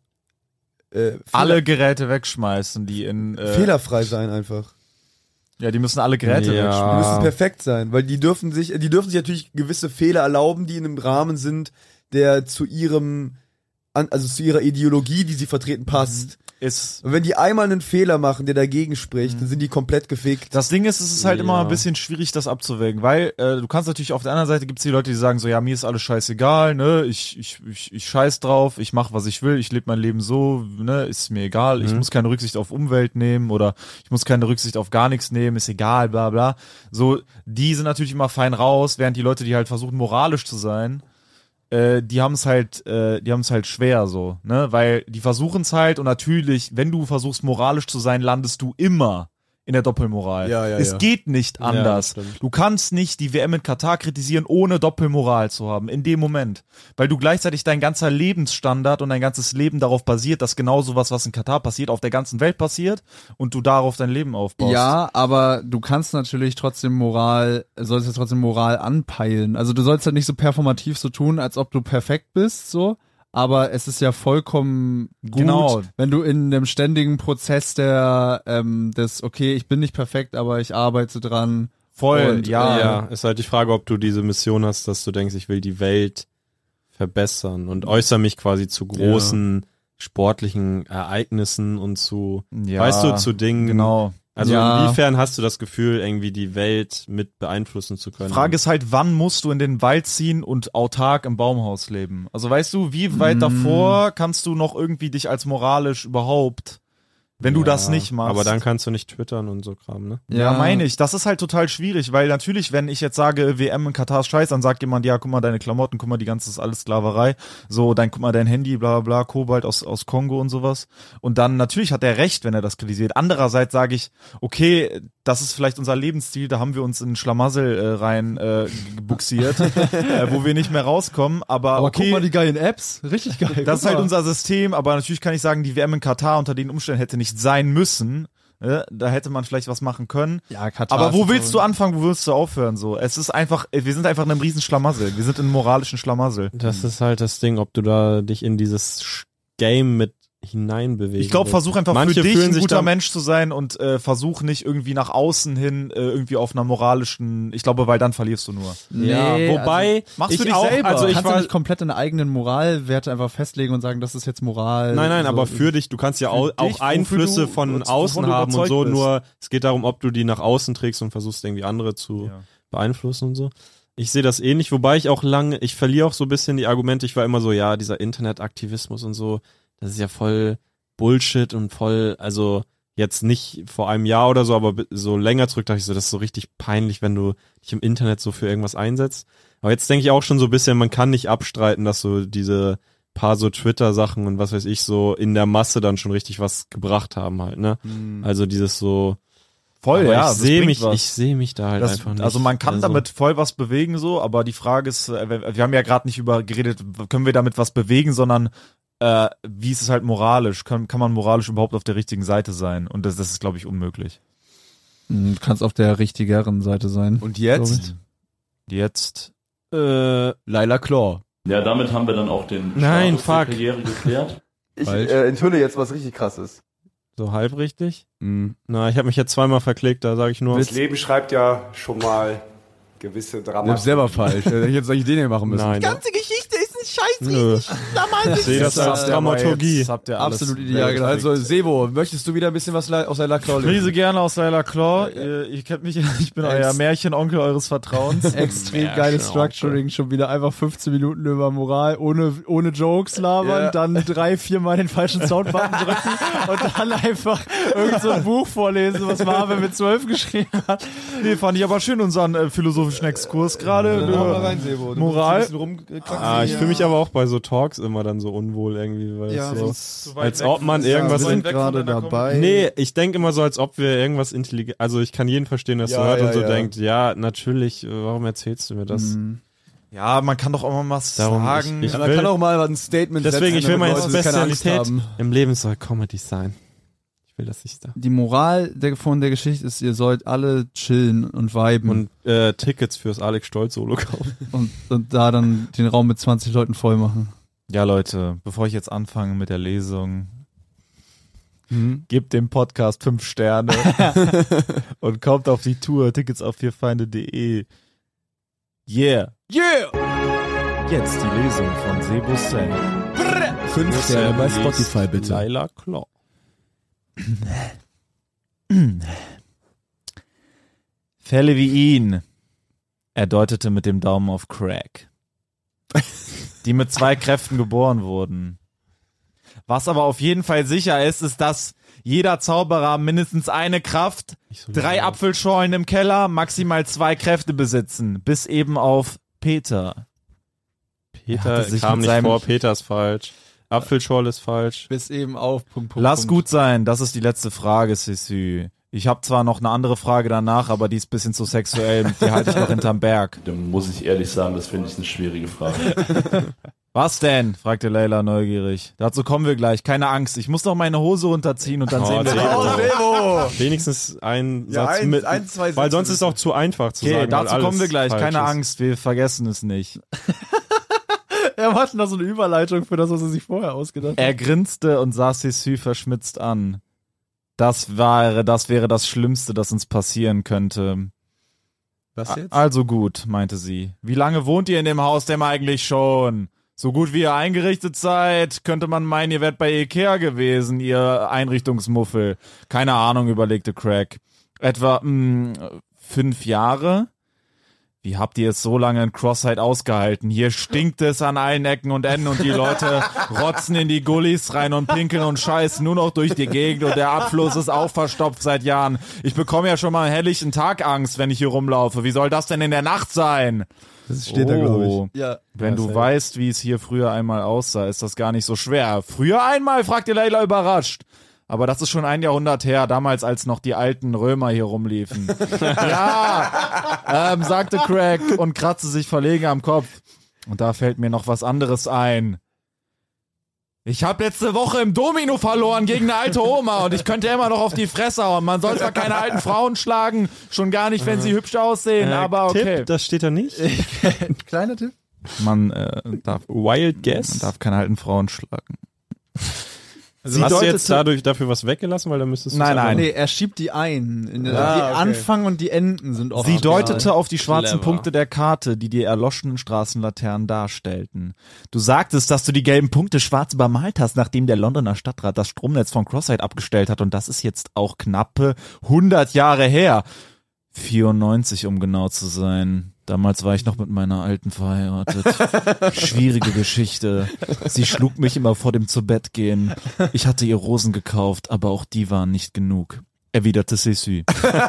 äh, Fehler, alle Geräte wegschmeißen, die in äh, fehlerfrei sein einfach. ja, die müssen alle Geräte Ja. Die wegschmeißen. müssen perfekt sein, weil die dürfen sich, die dürfen sich natürlich gewisse Fehler erlauben, die in einem Rahmen sind, der zu ihrem, an- also zu ihrer Ideologie, die sie vertreten, passt. Ist Und wenn die einmal einen Fehler machen, der dagegen spricht, dann sind die komplett gefickt. Das Ding ist, es ist halt Ja. immer ein bisschen schwierig, das abzuwägen, weil äh, du kannst natürlich auf der anderen Seite gibt's die Leute, die sagen so, ja, mir ist alles scheißegal, ne, ich ich ich, ich scheiß drauf, ich mach was ich will, ich lebe mein Leben so, ne, ist mir egal, ich Mhm. muss keine Rücksicht auf Umwelt nehmen oder ich muss keine Rücksicht auf gar nichts nehmen, ist egal, bla bla. So, die sind natürlich immer fein raus, während die Leute, die halt versuchen moralisch zu sein, äh, die haben es halt, äh, die haben es halt schwer so, ne, weil die versuchen es halt und natürlich, wenn du versuchst moralisch zu sein, landest du immer in der Doppelmoral. Ja, ja, es ja. geht nicht anders. Ja, stimmt. Du kannst nicht die W M in Katar kritisieren, ohne Doppelmoral zu haben, in dem Moment. Weil du gleichzeitig dein ganzer Lebensstandard und dein ganzes Leben darauf basiert, dass genau sowas, was in Katar passiert, auf der ganzen Welt passiert und du darauf dein Leben aufbaust. Ja, aber du kannst natürlich trotzdem Moral, sollst ja trotzdem Moral anpeilen. Also du sollst halt nicht so performativ so tun, als ob du perfekt bist, so. Aber es ist ja vollkommen gut, Genau. wenn du in einem ständigen Prozess der, ähm, des, okay, ich bin nicht perfekt, aber ich arbeite dran. Voll, Und, ja. äh, Ja, ist halt die Frage, ob du diese Mission hast, dass du denkst, ich will die Welt verbessern und äußere mich quasi zu großen sportlichen Ereignissen und zu, Ja, weißt du, zu Dingen. Genau. Also Ja. inwiefern hast du das Gefühl, irgendwie die Welt mit beeinflussen zu können? Frage ist halt, wann musst du in den Wald ziehen und autark im Baumhaus leben? Also weißt du, wie weit Mm. davor kannst du noch irgendwie dich als moralisch überhaupt Wenn du Ja, das nicht machst. Aber dann kannst du nicht twittern und so Kram, ne? Ja, meine ich. Das ist halt total schwierig, weil natürlich, wenn ich jetzt sage, W M in Katar ist scheiße, dann sagt jemand, ja, guck mal, deine Klamotten, guck mal, die ganze ist alles Sklaverei. So, dann guck mal, dein Handy, bla, bla, bla, Kobalt aus, aus Kongo und sowas. Und dann, natürlich hat er recht, wenn er das kritisiert. Andererseits sage ich, okay, das ist vielleicht unser Lebensstil, da haben wir uns in Schlamassel äh, rein äh, buxiert, äh, wo wir nicht mehr rauskommen, aber, Aber okay. guck mal die geilen Apps, richtig geil. Das ist Guck halt mal. unser System, aber natürlich kann ich sagen, die W M in Katar unter den Umständen hätte nicht sein müssen. Ne? Da hätte man vielleicht was machen können. Ja, Katar Aber wo ist willst so- du anfangen, wo willst du aufhören? So, es ist einfach, wir sind einfach in einem riesen Schlamassel. Wir sind in einem moralischen Schlamassel. Das ist halt das Ding, ob du da dich in dieses Sch- Game mit hineinbewegen Ich glaube, willst. versuch einfach Manche für dich fühlen ein sich guter da- Mensch zu sein und äh, versuch nicht irgendwie nach außen hin äh, irgendwie auf einer moralischen, ich glaube, weil dann verlierst du nur. Ja, Nee, wobei machst ich du dich auch, selber. also du ich kannst war, ja nicht komplett deine eigenen Moralwerte einfach festlegen und sagen, das ist jetzt Moral. nein, nein, so. aber für dich, du kannst ja auch, dich, auch wofür Einflüsse du- von wovon außen du haben und überzeugt so, bist. nur es geht darum, ob du die nach außen trägst und versuchst irgendwie andere zu Ja. beeinflussen und so. Ich sehe das ähnlich, wobei ich auch lange, ich verliere auch so ein bisschen die Argumente, ich war immer so, ja, dieser Internetaktivismus und so, das ist ja voll Bullshit und voll, also jetzt nicht vor einem Jahr oder so, aber bi- so länger zurück dachte ich so, das ist so richtig peinlich, wenn du dich im Internet so für irgendwas einsetzt. Aber jetzt denke ich auch schon so ein bisschen, man kann nicht abstreiten, dass so diese paar so Twitter-Sachen und was weiß ich so in der Masse dann schon richtig was gebracht haben halt, ne? Also dieses so, Voll, aber ja. ich das sehe bringt mich, was. ich sehe mich da halt Das, einfach nicht. also man kann Also- damit voll was bewegen so, aber die Frage ist, äh, wir wir haben ja gerade nicht über geredet, können wir damit was bewegen, sondern äh, wie ist es halt moralisch? Kann, kann man moralisch überhaupt auf der richtigen Seite sein? Und das, das ist, glaube ich, unmöglich. Du kannst auf der richtigeren Seite sein. Und glaub jetzt? Jetzt Äh, Laila Claw. Ja, damit haben wir dann auch den Nein, Status der fuck. Karriere geklärt. Ich Falsch. äh, enthülle jetzt was richtig krasses. so halb richtig? Mhm. Na, ich habe mich jetzt zweimal verklickt, da sage ich nur. Das Leben schreibt ja schon mal gewisse Du bist Dramatik. selber falsch. Hätte ich jetzt solche Dinge machen müssen. Nein. ganze Geschichte ist ein Scheiß. Nö. Ich sehe das als Dramaturgie. Jetzt habt ihr alles Absolut ideal genau. Also, Sebo, möchtest du wieder ein bisschen was aus Laila Claw Ich lese gerne aus Laila Claw. Ihr, ihr kennt mich, ich bin euer Märchenonkel eures Vertrauens. Extrem geiles Structuring, schon wieder einfach fünfzehn Minuten über Moral, ohne, ohne Jokes labern, Ja. dann drei, vier Mal den falschen Soundbutton drücken und dann einfach irgend so ein Buch vorlesen, was Marvel mit zwölf geschrieben hat. Nee, fand ich aber schön, unseren äh, philosophischen Exkurs gerade. Dann hau mal Äh, rein, Sebo. Du Moral. musst ein bisschen rumkraxeln. Ah, ich fühle mich aber auch bei so Talks immer dann so unwohl irgendwie, weil Ja, es so, sonst- als ob man irgendwas wir in, sind gerade dabei. nee, ich denke immer so, als ob wir irgendwas intelligent, also ich kann jeden verstehen, der es so Ja, hört ja, und so ja. denkt, ja, natürlich, äh, warum erzählst du mir das? Mhm. Ja, man kann doch auch mal was Darum, sagen. ich- ich- Ja, man will- kann auch mal ein Statement Deswegen, setzen, ich will damit meine Leute keine Angst Spezialität haben. im Leben soll Comedy sein. Ich will das nicht da. Die Moral der, von der Geschichte ist, ihr sollt alle chillen und viben und, Und äh, Tickets fürs Alex Stolz Solo kaufen. und, und da dann den Raum mit zwanzig Leuten voll machen. Ja, Leute, bevor ich jetzt anfange mit der Lesung, Mhm. gebt dem Podcast fünf Sterne und kommt auf die Tour. Tickets auf vierfeinde punkt de. Yeah. Yeah! Jetzt die Lesung von Sebo Sen. Fünf Sterne bei Spotify, bitte. Laila Claw. Fälle wie ihn. Er deutete mit dem Daumen auf Crack. Die mit zwei Kräften geboren wurden. Was aber auf jeden Fall sicher ist, ist, dass jeder Zauberer mindestens eine Kraft, Nicht so drei laut. Apfelschorlen im Keller, maximal zwei Kräfte besitzen. Bis eben auf Peter. Er Peter hatte sich kam mit nicht seinem- vor, Peter ist falsch. Apfelschorle ist falsch. Bis eben auf Punkt, Punkt, Lass Punkt. gut sein, das ist die letzte Frage, Sissy. Ich habe zwar noch eine andere Frage danach, aber die ist ein bisschen zu sexuell, die halte ich noch hinterm Berg. Dann muss ich ehrlich sagen, das finde ich eine schwierige Frage. Was denn? fragte Leila neugierig. Dazu kommen wir gleich, keine Angst. Ich muss noch meine Hose runterziehen und dann Oh, sehen wir Sebo. die Oh, Antwort. Sebo! Wenigstens ein Ja, Satz ein- mit. ein, zwei weil Sätze sonst ist es auch zu einfach zu Okay, sagen. weil dazu alles kommen wir gleich, falsch keine ist. Angst, wir vergessen es nicht. Er macht noch so eine Überleitung für das, was er sich vorher ausgedacht hat. Er grinste und sah Sissy verschmitzt an. Das wäre, das wäre das Schlimmste, das uns passieren könnte. Was jetzt? Also gut, meinte sie. Wie lange wohnt ihr in dem Haus denn eigentlich schon? So gut wie ihr eingerichtet seid, könnte man meinen, ihr wärt bei Ikea gewesen, ihr Einrichtungsmuffel. Keine Ahnung, überlegte Craig. Etwa mh, fünf Jahre? Wie habt ihr es so lange in Crossite ausgehalten? Hier stinkt es an allen Ecken und Enden und die Leute rotzen in die Gullis rein und pinkeln und scheißen nur noch durch die Gegend und der Abfluss ist auch verstopft seit Jahren. Ich bekomme ja schon mal einen helllichen Tag Angst, wenn ich hier rumlaufe. Wie soll das denn in der Nacht sein? Das steht oh. da, glaube ich. Ja. Wenn Ja, du safe. weißt, wie es hier früher einmal aussah, ist das gar nicht so schwer. Früher einmal, fragt ihr Leila überrascht. Aber das ist schon ein Jahrhundert her, damals als noch die alten Römer hier rumliefen. ja, ähm, sagte Craig und kratzte sich verlegen am Kopf. Und da fällt mir noch was anderes ein. Ich habe letzte Woche im Domino verloren gegen eine alte Oma und ich könnte immer noch auf die Fresse hauen. Man soll zwar keine alten Frauen schlagen, schon gar nicht, wenn sie hübsch aussehen, Äh, aber okay. Tipp, das steht da nicht. Kleiner Tipp. Man, äh, darf, Wild man Guess. darf keine alten Frauen schlagen. Sie Hast du jetzt dadurch dafür was weggelassen, weil dann müsstest du Nein, nein. Nee, er schiebt die ein. In der, Ah, die okay. Anfang und die Enden sind oft. Sie deutete auf die schwarzen Clever. Punkte der Karte, die die erloschenen Straßenlaternen darstellten. Du sagtest, dass du die gelben Punkte schwarz übermalt hast, nachdem der Londoner Stadtrat das Stromnetz von Crossite abgestellt hat und das ist jetzt auch knappe hundert Jahre her. vierundneunzig, um genau zu sein. Damals war ich noch mit meiner Alten verheiratet. Schwierige Geschichte. Sie schlug mich immer vor dem Zubettgehen. Ich hatte ihr Rosen gekauft, aber auch die waren nicht genug. Erwiderte Cécile.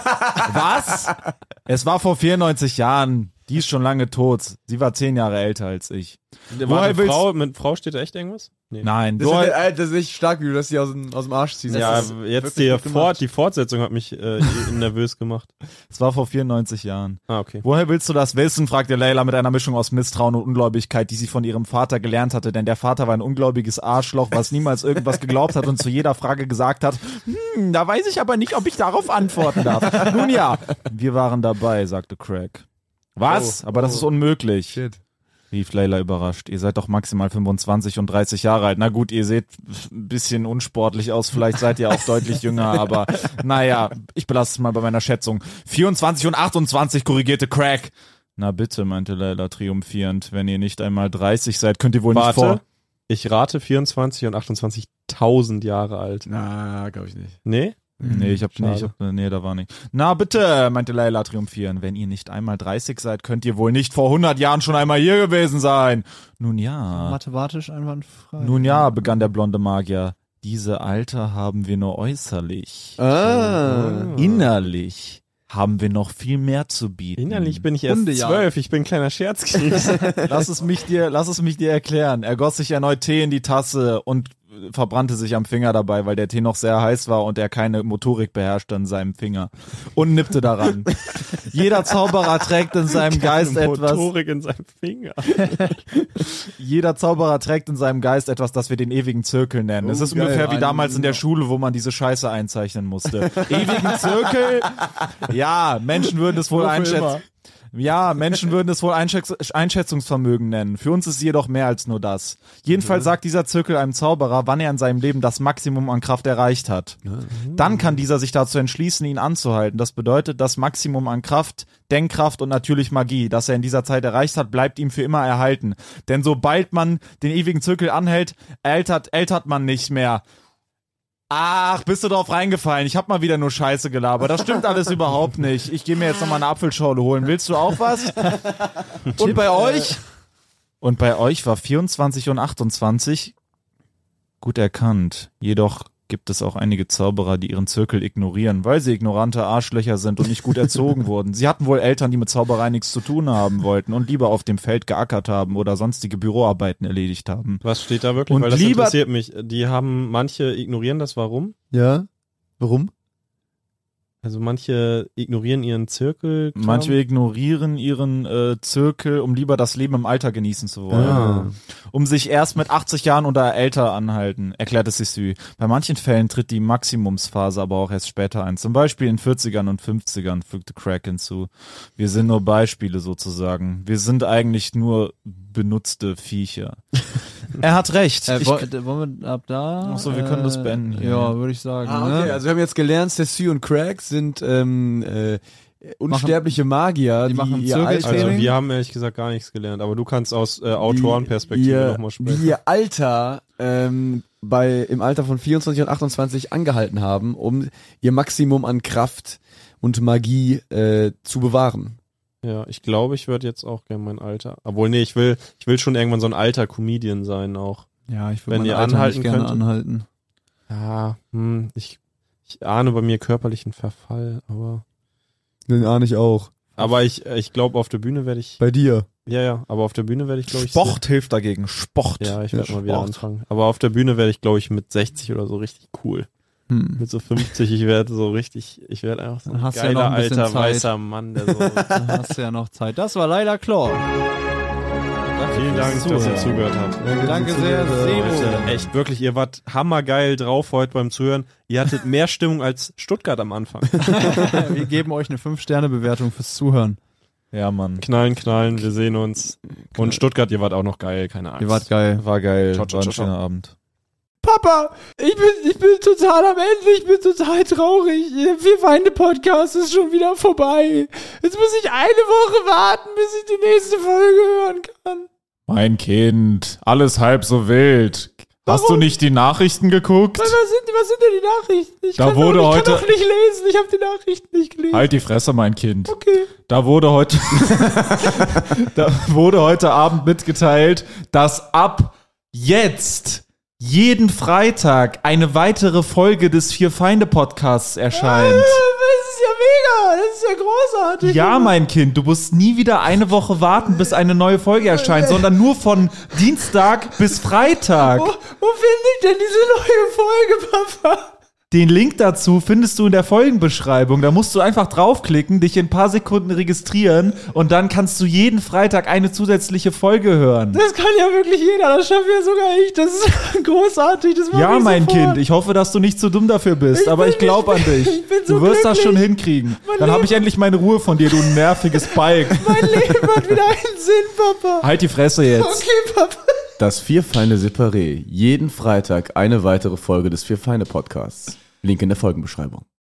Was? Es war vor vierundneunzig Jahren. Die ist schon lange tot. Sie war zehn Jahre älter als ich. War Woher eine willst- Frau, mit Frau steht da echt irgendwas? Nee. Nein, Das, woher- ist, äh, das ist echt stark, wie du das hier aus dem, aus dem Arsch ziehst. Ja, Das ist jetzt wirklich die, gut gemacht. Fort, die Fortsetzung hat mich äh, nervös gemacht. es war vor vierundneunzig Jahren. Ah, okay. Woher willst du das wissen, fragte Leila mit einer Mischung aus Misstrauen und Ungläubigkeit, die sie von ihrem Vater gelernt hatte, denn der Vater war ein ungläubiges Arschloch, was niemals irgendwas geglaubt hat und zu jeder Frage gesagt hat, hm, da weiß ich aber nicht, ob ich darauf antworten darf. Nun ja, wir waren dabei, sagte Craig. Was? Oh, aber das oh. ist unmöglich, Shit. rief Leila überrascht. Ihr seid doch maximal fünfundzwanzig und dreißig Jahre alt. Na gut, ihr seht ein bisschen unsportlich aus, vielleicht seid ihr auch deutlich jünger, aber naja, ich belasse es mal bei meiner Schätzung. vierundzwanzig und achtundzwanzig, korrigierte Craig. Na bitte, meinte Leila triumphierend, wenn ihr nicht einmal dreißig seid, könnt ihr wohl nicht vor... Warte, ich rate vierundzwanzig und achtundzwanzigtausend Jahre alt. Na, glaube ich nicht. Nee? Nee, ich hab, nee, ich hab, nee, da war nicht. Na bitte, meinte Leila triumphierend, wenn ihr nicht einmal dreißig seid, könnt ihr wohl nicht vor hundert Jahren schon einmal hier gewesen sein. Nun ja. Mathematisch einwandfrei. Nun ja, begann der blonde Magier. Diese Alter haben wir nur äußerlich. Ah. Innerlich haben wir noch viel mehr zu bieten. Innerlich bin ich erst Hundejahr. zwölf, ich bin ein kleiner Scherzkeks. Lass es mich dir, lass es mich dir erklären. Er goss sich erneut Tee in die Tasse und verbrannte sich am Finger dabei, weil der Tee noch sehr heiß war und er keine Motorik beherrschte in seinem Finger und nippte daran. Jeder Zauberer trägt in seinem Geist etwas. Motorik in seinem Finger. Jeder Zauberer trägt in seinem Geist etwas, das wir den ewigen Zirkel nennen. Es Oh, ist geil. ungefähr wie damals in der Schule, wo man diese Scheiße einzeichnen musste. Ewigen Zirkel? Ja, Menschen würden es wohl Nur für einschätzen. immer. Ja, Menschen würden es wohl Einschätz Einschätzungsvermögen nennen. Für uns ist es jedoch mehr als nur das. Jedenfalls sagt dieser Zirkel einem Zauberer, wann er in seinem Leben das Maximum an Kraft erreicht hat. Dann kann dieser sich dazu entschließen, ihn anzuhalten. Das bedeutet, das Maximum an Kraft, Denkkraft und natürlich Magie, das er in dieser Zeit erreicht hat, bleibt ihm für immer erhalten. Denn sobald man den ewigen Zirkel anhält, ältert, ältert man nicht mehr. Ach, bist du drauf reingefallen? Ich hab mal wieder nur Scheiße gelabert. Das stimmt alles überhaupt nicht. Ich gehe mir jetzt noch mal eine Apfelschorle holen. Willst du auch was? Und bei euch? Und bei euch war vierundzwanzig und achtundzwanzig gut erkannt. Jedoch gibt es auch einige Zauberer, die ihren Zirkel ignorieren, weil sie ignorante Arschlöcher sind und nicht gut erzogen wurden. Sie hatten wohl Eltern, die mit Zauberei nichts zu tun haben wollten und lieber auf dem Feld geackert haben oder sonstige Büroarbeiten erledigt haben. Was steht da wirklich? Und Weil das lieber- interessiert mich. Die haben, manche ignorieren das, warum? Ja. Warum? Also manche ignorieren ihren Zirkel. Manche ignorieren ihren äh, Zirkel, um lieber das Leben im Alter genießen zu wollen. Ah. Um sich erst mit achtzig Jahren oder älter anhalten, erklärte Sissy. Bei manchen Fällen tritt die Maximumsphase aber auch erst später ein. Zum Beispiel in vierzigern und fünfzigern, fügte Craig hinzu. Wir sind nur Beispiele sozusagen. Wir sind eigentlich nur benutzte Viecher. Er hat recht. Äh, Ich- wo, äh, wollen wir ab da? Ach so, wir können das beenden hier. Ja, würde ich sagen. Ah, okay, ne? also wir haben jetzt gelernt, Cécile und Craig sind ähm, äh, unsterbliche Magier, die machen ihr Zirkeltraining. Alter, Also wir haben ehrlich gesagt gar nichts gelernt, aber du kannst aus äh, Autorenperspektive ihr, nochmal wie sprechen. ihr Alter ähm, bei im Alter von vierundzwanzig und achtundzwanzig angehalten haben, um ihr Maximum an Kraft und Magie äh, zu bewahren. Ja, ich glaube, ich würde jetzt auch gerne mein Alter. Obwohl, nee, ich will, ich will schon irgendwann so ein alter Comedian sein auch. Ja, ich würde Wenn mein ihr Alter anhalten nicht gerne könntet. anhalten. Ja, hm, ich, ich ahne bei mir körperlichen Verfall, aber. Den ahne ich auch. Aber ich, ich glaube, auf der Bühne werde ich. Bei dir. Ja, ja, aber auf der Bühne werde ich, glaube ich. Sport hilft dagegen. Sport. Ja, ich Ja, werde mal wieder Sport. anfangen. Aber auf der Bühne werde ich, glaube ich, mit sechzig oder so richtig cool. Hm. Mit so fünfzig, ich werde so richtig, ich werde einfach so Dann ein hast du ja geiler, noch ein bisschen alter, Zeit. weißer Mann, der so. Dann hast du ja noch Zeit. Das war leider Claw. Vielen Dank, dass ihr zugehört habt. Danke sehr, Sebo. Leute, echt, wirklich, ihr wart hammergeil drauf heute beim Zuhören. Ihr hattet mehr Stimmung als Stuttgart am Anfang. Wir geben euch eine fünf Sterne Bewertung fürs Zuhören. Ja, Mann. Knallen, knallen, wir sehen uns. Und Stuttgart, ihr wart auch noch geil, keine Angst. Ihr wart geil. War geil. Ciao, ciao, War ein ciao, ciao. schöner Abend. Papa, ich bin, ich bin total am Ende, ich bin total traurig. Wir Feinde Podcast ist schon wieder vorbei. Jetzt muss ich eine Woche warten, bis ich die nächste Folge hören kann. Mein Kind, alles halb so wild. Hast Warum? du nicht die Nachrichten geguckt? Was sind, was sind denn die Nachrichten? Ich Da kann wurde doch, ich heute- kann doch nicht lesen, ich habe die Nachrichten nicht gelesen. Halt die Fresse, mein Kind. Okay. Da wurde heute, da wurde heute Abend mitgeteilt, dass ab jetzt jeden Freitag eine weitere Folge des Vier Feinde Podcasts erscheint. Das ist ja mega, das ist ja großartig. Ja, mein Kind, du musst nie wieder eine Woche warten, bis eine neue Folge erscheint, sondern nur von Dienstag bis Freitag. Wo, wo finde ich denn diese neue Folge, Papa? Den Link dazu findest du in der Folgenbeschreibung. Da musst du einfach draufklicken, dich in ein paar Sekunden registrieren und dann kannst du jeden Freitag eine zusätzliche Folge hören. Das kann ja wirklich jeder, das schaffe ja sogar ich. Das ist großartig, das mache Ja, ich mein sofort. Kind, ich hoffe, dass du nicht zu dumm dafür bist, Ich aber bin- ich glaube an ich bin- dich. ich bin so Du wirst das glücklich. schon hinkriegen. Mein Dann habe ich Leben- endlich meine Ruhe von dir, du nerviges Balk. Mein Leben hat wieder einen Sinn, Papa. Halt die Fresse jetzt. Okay, Papa. Das Vier Feinde Separé. Jeden Freitag eine weitere Folge des Vier Feinde Podcasts. Link in der Folgenbeschreibung.